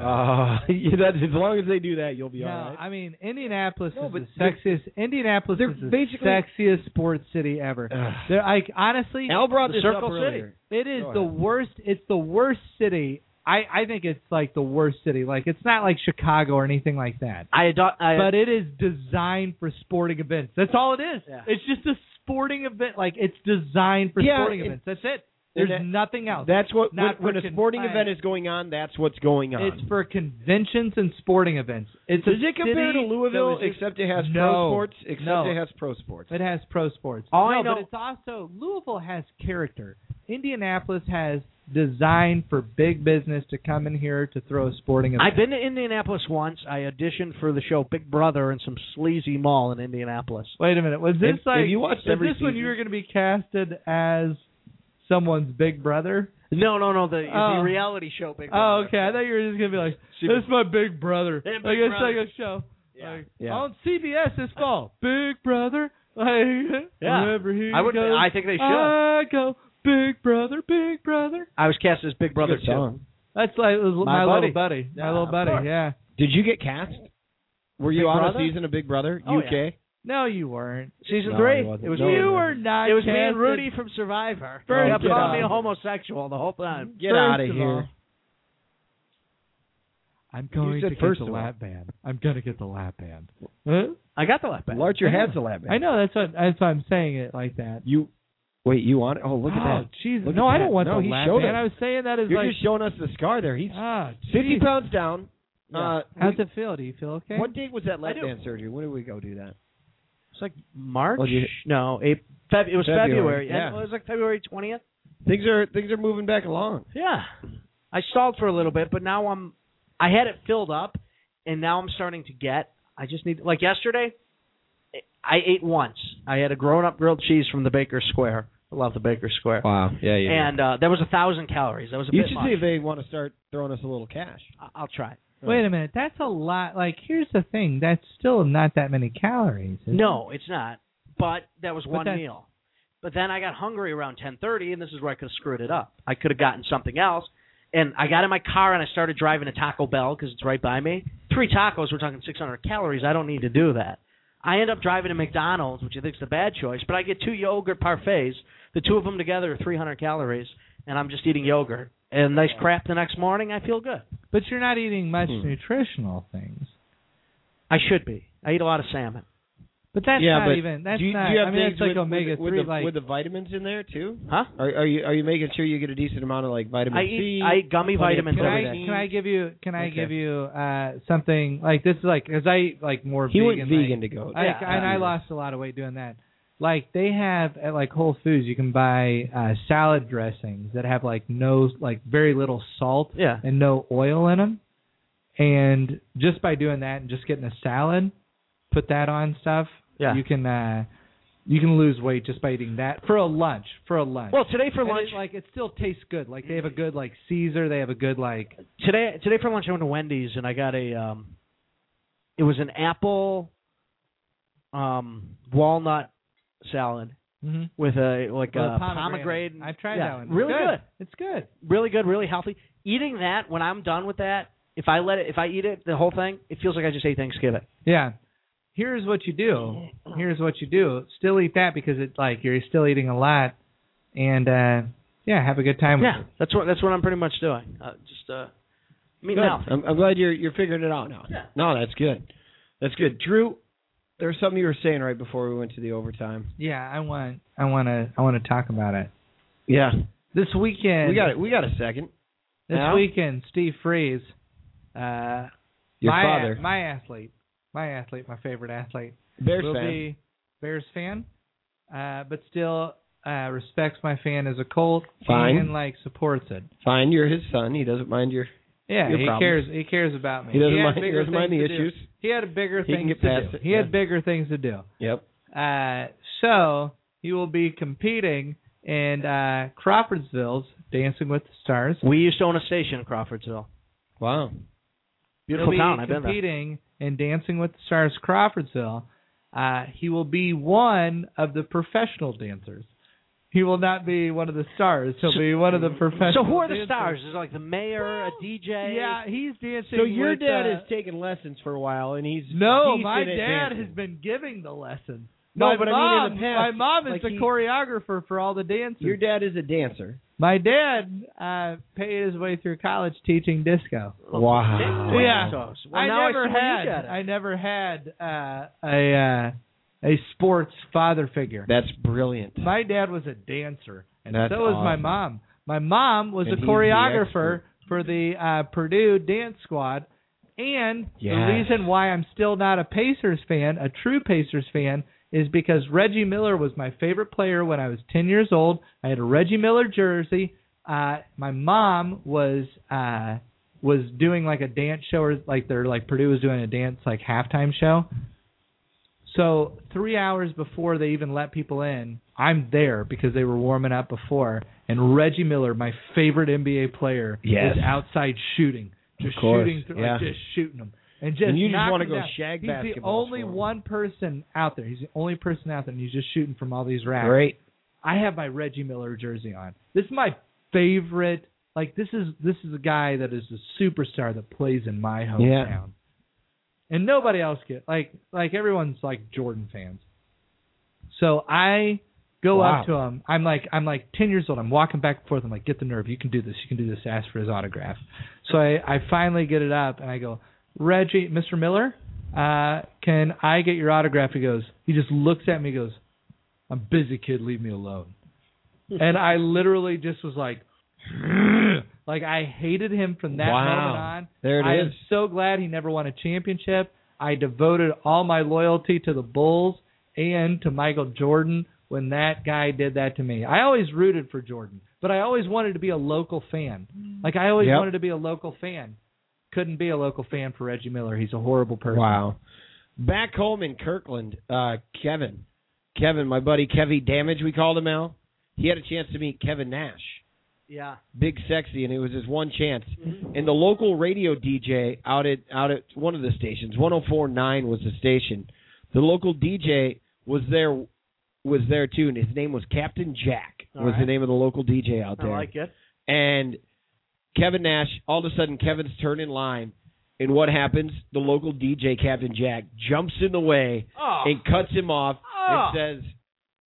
As long as they do that, you'll be all right. I mean, Indianapolis is the sexiest. Indianapolis is the sexiest sports city ever. They're like, honestly, Al brought this up Circle earlier. City. It is the worst. It's the worst city. I think it's like the worst city. Like, it's not like Chicago or anything like that. But it is designed for sporting events. That's all it is. Yeah. It's just a sporting event. Like, it's designed for sporting events. That's it. There's nothing else. That's what when a sporting event event is going on. That's what's going on. It's for conventions and sporting events. Does it compare to Louisville? Except it has pro sports. It has pro sports. It has pro sports. But it's also Louisville has character. Indianapolis has designed for big business to come in here to throw a sporting event. I've been to Indianapolis once. I auditioned for the show Big Brother in some sleazy mall in Indianapolis. Wait a minute. Was this have you watched every this when you were going to be casted as someone's big brother? No, the reality show Big Brother. Oh, okay. I thought you were just going to be like, this is my big brother. Hey, Big like, it's Brother. like a show. Yeah. Like, on CBS this fall. Big Brother. Like, wherever he goes, I think they should. I go, Big Brother, Big Brother. I was cast as Big Brother too. Song. That's like my little buddy. Yeah, My little buddy, yeah. Did you get cast? Were you Big on Brother? a season of Big Brother Oh, UK? yeah. No, you weren't. Season No, 3. he wasn't. It was No, me. he You wasn't. were not. It was me and casted. Rudy from Survivor. First He kept of calling me all- a homosexual the whole time. Get out of First here. all, I'm going said to get first the of all. lap band. I'm going to get the lap band. Huh? I got the lap band. Larcher has the lap band. I know. That's what I'm saying it like that. You Wait, you want it? Oh, look at that. Jesus. Look No, at I that. don't want No, the he lap showed band. us. I was saying that as You're like... just showing us the scar there. He's 50 geez. pounds down. Yeah. How's it feel? Do you feel okay? What date was that lap band surgery? When did we go do that? It's like March? Oh, No, it was February. Yeah. It was like February 20th. Things are moving back along. Yeah. I stalled for a little bit, but now I had it filled up, and now I'm starting to I just need, like yesterday, I ate once. I had a grown-up grilled cheese from the Baker Square. I love the Baker Square. Wow. Yeah. And that was 1,000 calories. That was a You bit should much. see if they want to start throwing us a little cash. I'll try. Wait a minute. That's a lot. Like, here's the thing. That's still not that many calories. No, it's not. But that was one that- meal. But then I got hungry around 10:30, and this is where I could have screwed it up. I could have gotten something else. And I got in my car, and I started driving to Taco Bell because it's right by me. 3 tacos, we're talking 600 calories. I don't need to do that. I end up driving to McDonald's, which I think is the bad choice, but I get 2 yogurt parfaits. The 2 of them together are 300 calories, and I'm just eating yogurt. And nice crap the next morning, I feel good. But you're not eating much nutritional things. I should be. I eat a lot of salmon. But that's not but even. That's do you not. have I mean, things it's like with, omega-3. with the vitamins in there too? Huh? Are you making sure you get a decent amount of like vitamin C? I eat gummy vitamins Can every I day. can I give you something like this is like because I eat like more He vegan. went vegan to go. And I lost a lot of weight doing that. Like they have at like Whole Foods, you can buy salad dressings that have like very little salt and no oil in them. And just by doing that and just getting a salad, put that on stuff, you can lose weight just by eating that for a lunch. Well, today for lunch, it still tastes good. Like they have a good like Caesar. They have a good like today for lunch I went to Wendy's and I got a it was an apple walnut salad with a pomegranate. I've tried that one. Really good. It's good. Really good. Really healthy. Eating that when I'm done with that, if I eat it the whole thing, it feels like I just ate Thanksgiving. Yeah. Here's what you do. Still eat that because it's like you're still eating a lot, and have a good time with it. That's what I'm pretty much doing. Now. I'm glad you're figuring it out now. Yeah. No, that's good. That's good. Drew, there was something you were saying right before we went to the overtime. Yeah, I want to talk about it. Yeah. This weekend. We got a second. This weekend, Steve Freeze, your father, my favorite athlete, Bears fan, but still respects my fan as a Colt Fine. and supports it. Fine, you're his son. He doesn't mind your he problems. cares. He cares about me. He doesn't mind the issues. He had bigger things get to past do. it, He had bigger things to do. Yep. So he will be competing in Crawfordsville's Dancing with the Stars. We used to own a station in Crawfordsville. Wow. Beautiful town. I've been there. Competing in Dancing with the Stars Crawfordsville. He will be one of the professional dancers. He will not be one of the stars. He'll be one of the professional. So who are the dancers. stars? Is it like the mayor, a DJ? Yeah, he's dancing. So your with, dad has taken lessons for a while, and he's no. decent My at dad dancing. has been giving the lessons. No, my but mom, I mean in the past, my mom is like the choreographer for all the dancers. Your dad is a dancer. My dad paid his way through college teaching disco. Wow. Yeah. Well, I never had a sports father figure. That's brilliant. My dad was a dancer, and That's so was my awesome. mom. My mom was And a he's choreographer the for the Purdue dance squad. And Yes. the reason why I'm still not a Pacers fan, a true Pacers fan, is because Reggie Miller was my favorite player when I was 10 years old. I had a Reggie Miller jersey. My mom was doing like a dance show, or Purdue was doing a dance halftime show. So 3 hours before they even let people in, I'm there because they were warming up before. And Reggie Miller, my favorite NBA player, is outside shooting. Just shooting them. And you just want to go down. shag He's basketball. the only for him. one person out there. He's the only person out there, and he's just shooting from all these racks. Great. I have my Reggie Miller jersey on. This is my favorite. This is a guy that is a superstar that plays in my hometown. Yeah. And nobody else gets everyone's Jordan fans. So I go up to him. I'm like 10 years old. I'm walking back and forth. I'm like, get the nerve. You can do this. Ask for his autograph. So I finally get it up and I go, Reggie, Mr. Miller, can I get your autograph? He just looks at me and goes, I'm busy, kid. Leave me alone. And I literally just was like I hated him from that moment on. There it I is. am so glad he never won a championship. I devoted all my loyalty to the Bulls and to Michael Jordan when that guy did that to me. I always rooted for Jordan, but I always wanted to be a local fan. Like, I always wanted to be a local fan. Couldn't be a local fan for Reggie Miller. He's a horrible person. Wow. Back home in Kirkland, Kevin, my buddy Kevy Damage, we called him Al. He had a chance to meet Kevin Nash. Yeah. Big Sexy, and it was his one chance. And the local radio DJ out at one of the stations, 104.9 was the station. The local DJ was there too, and his name was Captain Jack. The name of the local DJ out there. I like it. And Kevin Nash, all of a sudden, Kevin's turn in line, and what happens? The local DJ, Captain Jack, jumps in the way and cuts him off and says,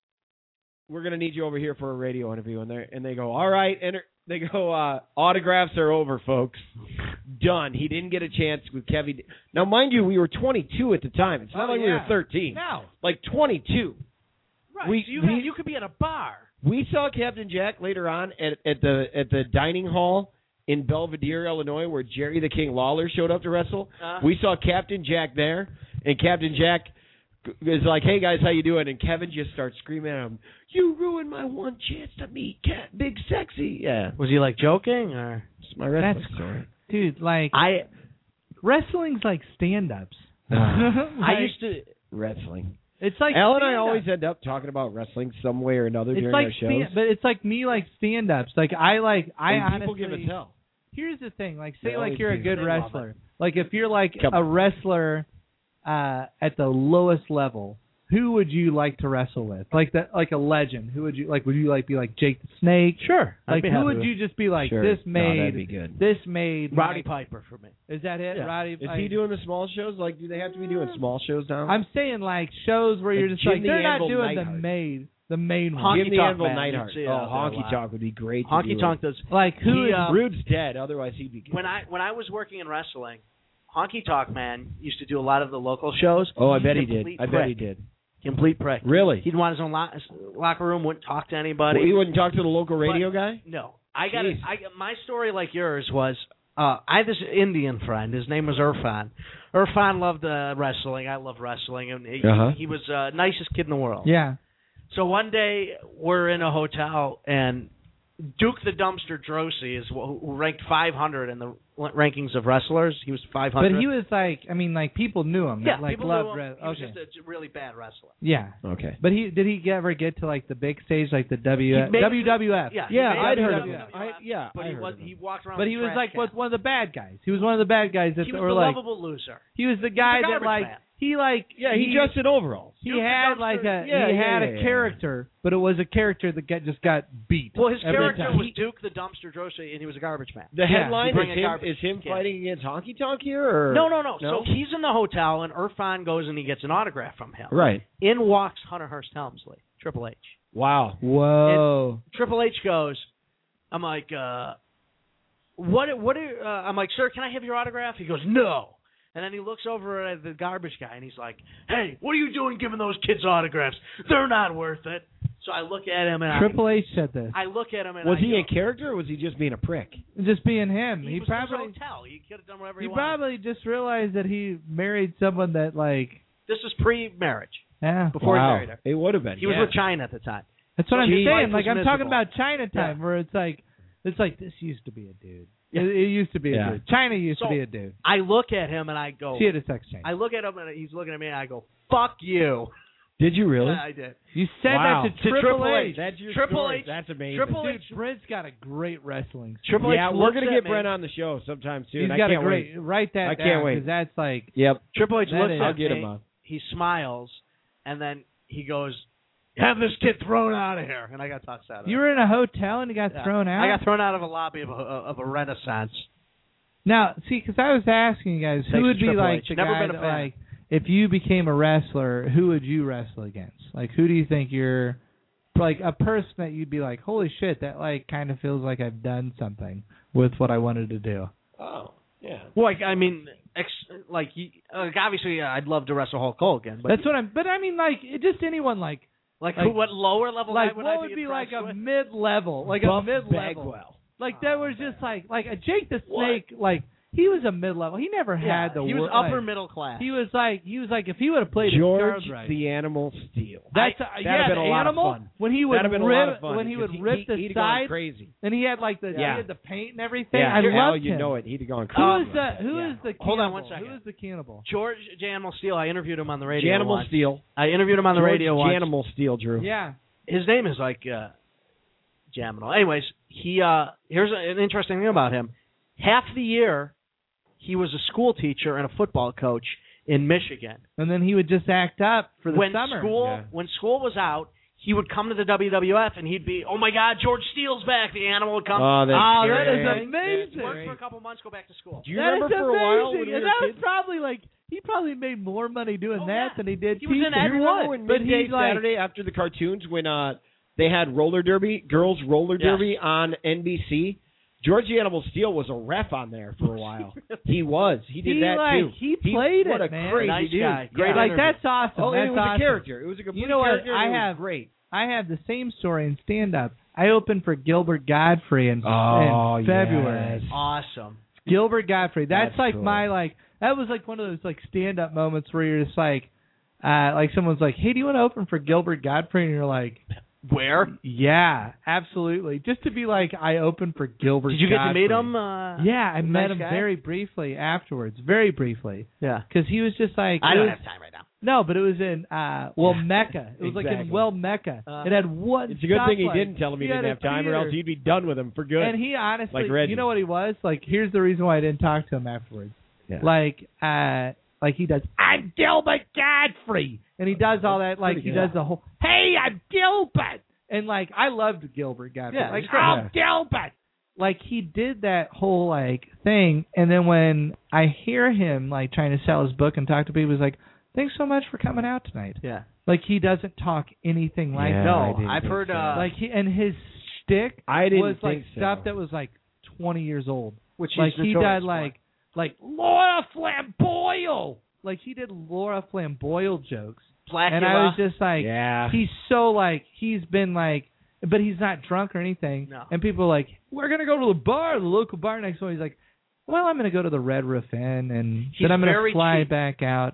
"We're going to need you over here for a radio interview." And they go, "All right." They go, "Autographs are over, folks." Done. He didn't get a chance with Kevin. Now, mind you, we were 22 at the time. It's not like we were 13. No. Like 22. Right. So you could be at a bar. We saw Captain Jack later on at the dining hall in Belvedere, Illinois, where Jerry the King Lawler showed up to wrestle. We saw Captain Jack there, and Captain Jack is like, "Hey guys, how you doing?" And Kevin just starts screaming at him, "You ruined my one chance to meet Big Sexy." Yeah. Was he like joking or? It's my wrestling story. Dude, like wrestling's like stand-ups. I used to wrestling. It's like Al and I always end up talking about wrestling some way or another during our shows. But it's like me, like stand-ups. Like I honestly, people give us hell. Here's the thing. Like, say They like always you're a do. good They love wrestler. Like if you're like a wrestler at the lowest level, who would you like to wrestle with? Like a legend. Who would you like? Would you like be like Jake the Snake? Sure. Like who would you just be like? Sure. This made. that'd be good. This made Roddy like, Piper for me. Is that it? Yeah. Roddy. Is he doing the small shows? Like, do they have to be doing small shows now? I'm saying like shows where you're just Jim like the they're not Anvil doing Neidhart. the main one. Jim the Tonk Anvil Man, Neidhart. you'd see Honky Tonk would be great. Honky Tonk does. Like who? Rude's dead. Otherwise, he'd be good. When I was working in wrestling, Honky Tonk Man used to do a lot of the local shows. Oh, I bet he did. Complete I bet prick. he did. Complete prick. Really? He'd want his own locker room. Wouldn't talk to anybody. Well, he wouldn't talk to the local radio guy? No. I got Jeez. my story like yours was I had this Indian friend. His name was Irfan. Irfan loved wrestling. I loved wrestling, and he was nicest kid in the world. Yeah. So one day we're in a hotel, and Duke the Dumpster Drosy is who ranked 500 in the rankings of wrestlers. He was 500. But he was like, I mean, like people knew him. Yeah, that, like people loved knew him. He was just a really bad wrestler. Yeah. Okay. But did he ever get to like the big stage, like the WWF? Yeah, I'd heard of him. him. But he walked around. But with he was trash like cans. one of the bad guys. He was one of the bad guys that He was were the like lovable loser. he was the guy He was a that like garbage man. he like He dressed in overalls. he Duke the had Dumpster- like a Yeah, he had yeah, a yeah. character, but it was a character that just got beat. Well, his every character time. was Duke the Dumpster Drosy, and he was a garbage man. The headline Bring a is garbage him can. fighting against Honky Tonk here? Or? No. So he's in the hotel, and Irfan goes and he gets an autograph from him. Right. In walks Hunter Hearst Helmsley, Triple H. Wow. Whoa. Triple H goes, I'm like, I'm like, sir, can I have your autograph? He goes, no. And then he looks over at the garbage guy, and he's like, hey, what are you doing giving those kids autographs? They're not worth it. So I look at him, and Triple H said this. I look at him, and Was I he go, a character, or was he just being a prick? Just being him. He was probably in his hotel. He could have done whatever he he wanted. probably just realized that he married someone that like This is pre-marriage, yeah. before he Wow. married her. It would have been. He was with China at the time. That's what So I'm his life saying. Like was I'm talking miserable. about Chinatown, where it's like this used to be a dude. Yeah. It used to be Yeah. a dude. China used to So- be a dude. I look at him, and I go, She had a sex change. I look at him, and he's looking at me, and I go, fuck you. Did you really? Yeah, I did. You said Wow. that to Triple H. That's your Triple story. H. That's amazing. Triple Dude, H. Brent's got a great wrestling. Triple H Yeah, we're looks gonna at get me. Brent on the show sometime soon. He's I got can't a great. wait. Write that I down, can't wait. 'cause that's like Yep. Triple H That looks is- at I'll get me, him on. he smiles, and then he goes, have this kid thrown out of here. And I got tossed out of you it. were in a hotel and you got Yeah. thrown out. I got thrown out of a lobby of a Renaissance. Now, see, because I was asking you guys, Thanks who would to be Triple like H. the Never guy been a that, fan. like, if you became a wrestler, who would you wrestle against? Like, who do you think you're, like, a person that you'd be like, holy shit, that, like, kind of feels like I've done something with what I wanted to do? Oh, yeah. Well, like, I mean, obviously, I'd love to wrestle Hulk Hogan. But That's what I'm, but I mean, like, just anyone, like, Like what lower level like guy would what I would be like impressed a with? mid-level, like Buff a mid-level, Bagwell. like that was just like a Jake the Snake, like he was a mid-level. He never had the. He was wor- upper like, middle class. He was like if he would have played George his cards right. the Animal Steel. That's That'd yeah, have been the a lot animal of fun. when he would That'd have been a lot of fun when he would because rip he'd the have gone sides, crazy. and he had like he Yeah. had the paint and everything. Yeah, I Al, loved you him. know it. He'd have gone Who crazy. is the cannibal? Hold on one second. Who is the cannibal? George Janimal Steele. I interviewed him on the radio. Janimal once. Steel. I interviewed him on the radio once. Janimal Steel, Drew. Yeah. His name is like Jaminal. Anyways, he here's an interesting thing about him. Half the year, he was a school teacher and a football coach in Michigan. And then he would just act up for the summer. When school was out, he would come to the WWF and he'd be, oh my God, George Steele's back. The animal would come. Oh, that is great. amazing. Work for a couple months, go back to school. Do you That remember is for a while when amazing. we And were that was kids? probably like he probably made more money doing that than he did He was in teaching. every Remember when But midday he's like- Saturday after the cartoons when they had roller derby, girls roller derby on NBC? George the Animal Steel was a ref on there for a while. He was. He did that too. He played what it, a man. crazy Nice dude. guy. Great like interview. that's awesome. Oh, that's and it was awesome. a character. It was a complete You know what? character. and it was great. I have the same story in stand-up. I opened for Gilbert Godfrey in Oh, February. yes. Awesome. Gilbert Godfrey. That's like cool. my that was like one of those like stand-up moments where you're just like someone's like, hey, do you want to open for Gilbert Godfrey? And you're like, Where? yeah, absolutely. Just to be like, I opened for Gilbert. Did you get to Godfrey. meet him? Yeah, I met nice him guy? very briefly afterwards. Very briefly. Yeah. Because he was just like I don't have time right now. No, but it was in Mecca. It was like in Mecca. It had one. It's a good thing he stoplight. didn't tell him he didn't had have a time, or theater. else you'd be done with him for good. And he honestly, Like Reggie. you know what he was? Like, here's the reason why I didn't talk to him afterwards. Yeah. Like he does, I'm Gilbert Godfrey. And he does all that, like, he does the whole, hey, I'm Gilbert. And, like, I loved Gilbert Godfrey. Yeah, like, he's great. I'm Gilbert. Like, he did that whole, like, thing. And then when I hear him, like, trying to sell his book and talk to people, he's like, thanks so much for coming out tonight. Yeah. Like, he doesn't talk anything like Yeah, that. I No, didn't I've think heard. so. Like, and his shtick I didn't was, like, think so. stuff that was, like, 20 years old. Which Like, he's he notorious did, for. like Laura Flamboyant. Like, he did Laura Flamboyant jokes. Blackula. And I was just like, Yeah. he's so, like, he's been, like, but he's not drunk or anything. No. And people are like, we're going to go to the bar, the local bar next door. He's like, well, I'm going to go to the Red Roof Inn, and then I'm going very to fly cheap. back out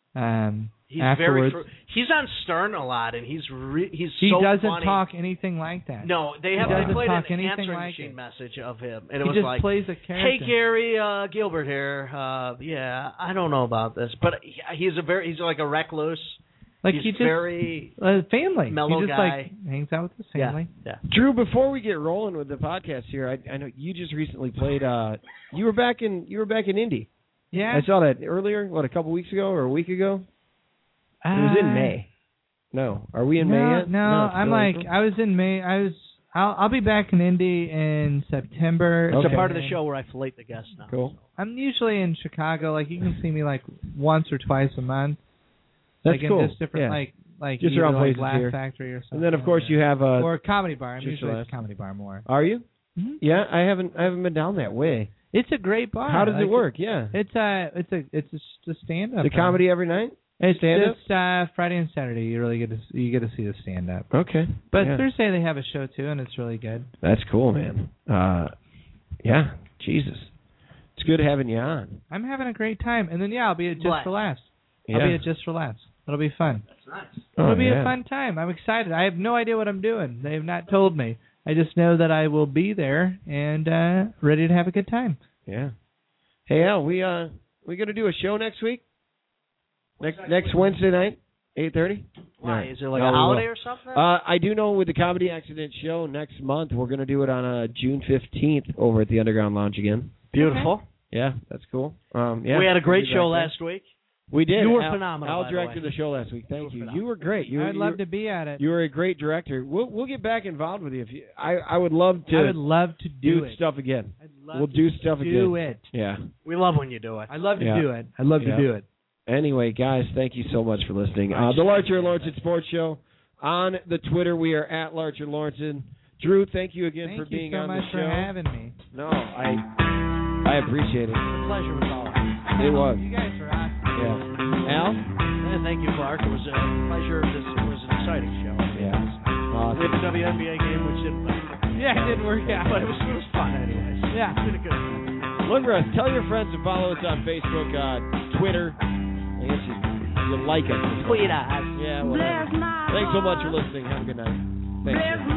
He's afterwards. he's on Stern a lot, and he's He so doesn't funny. talk anything like that. No, they doesn't played talk an anything answering like machine it. message of him, and it He was just like, plays a "Hey character. Gary, Gilbert here. Yeah, I don't know about this, but he's like a recluse. Like he's he just very family. mellow he just guy. like hangs out with his family. Yeah. Drew, before we get rolling with the podcast here, I know you just recently played. You were back in Indy. Yeah. I saw that earlier. What, a couple weeks ago or a week ago? It was in May. No, are we in May yet? No, I'm like I was in May. I'll be back in Indy in September. It's Okay. a part of the show where I fillet the guests now. Cool. I'm usually in Chicago. Like you can see me like once or twice a month. That's like cool. in just different Yeah. like Just either, around like places Laugh here. Factory or something. And then of course you have or a comedy bar. I'm Just usually at Laugh. the comedy bar more. Are you? Mm-hmm. Yeah, I haven't been down that way. It's a great bar. How does Like, it work? Yeah. It's a stand up. The comedy every night? It's stand-up? just Friday and Saturday. You really get to see the stand up. Okay. But yeah. Thursday they have a show too, and it's really good. That's cool, man. Yeah, Jesus. It's good having you on. I'm having a great time, and then I'll be at Just Bless. for Laughs. Yeah. I'll be at Just for Laughs. It'll be fun. That's nice. It'll be yeah. a fun time. I'm excited. I have no idea what I'm doing. They have not told me. I just know that I will be there and ready to have a good time. Yeah. Hey Al, we gonna do a show next week? Next Wednesday night, 8:30. Why? No. Is it like No, a we holiday won't. or something? I do know with the Comedy Accident show next month, we're gonna do it on June 15th over at the Underground Lounge again. Beautiful. Yeah, that's cool. Yeah, We had a great we'll be show back last week. there. We did. You were Al, phenomenal, Al by the directed way. the show last week. Thank You you. were You were great. I'd love to be at it. You were a great director. We'll get back involved with you. If you, I would love to. I would love to do it. stuff again. I'd love We'll to do stuff do again. it. Yeah. We love when you do it. I'd love to Yeah. do it. I'd love Yeah. to do it. Anyway, guys, thank you so much for listening. The Larcher Lawrence Sports Show. On the Twitter, we are at Larcher Lawrence. Drew, thank you again Thank for being you so on much the for show. having me. No, I appreciate it. The pleasure was all ours. It was. You guys are awesome. Yeah. Al? Thank you, Clark. It was a pleasure. It was an exciting show. Yeah. We had the WNBA game, which didn't work. Yeah, it didn't work out. But it was fun anyways. Yeah. It's been a good time. Lundgren, tell your friends to follow us on Facebook, Twitter. I guess you like us. Tweet us. Yeah, whatever. Thanks so much for listening. Have a good night. Thanks.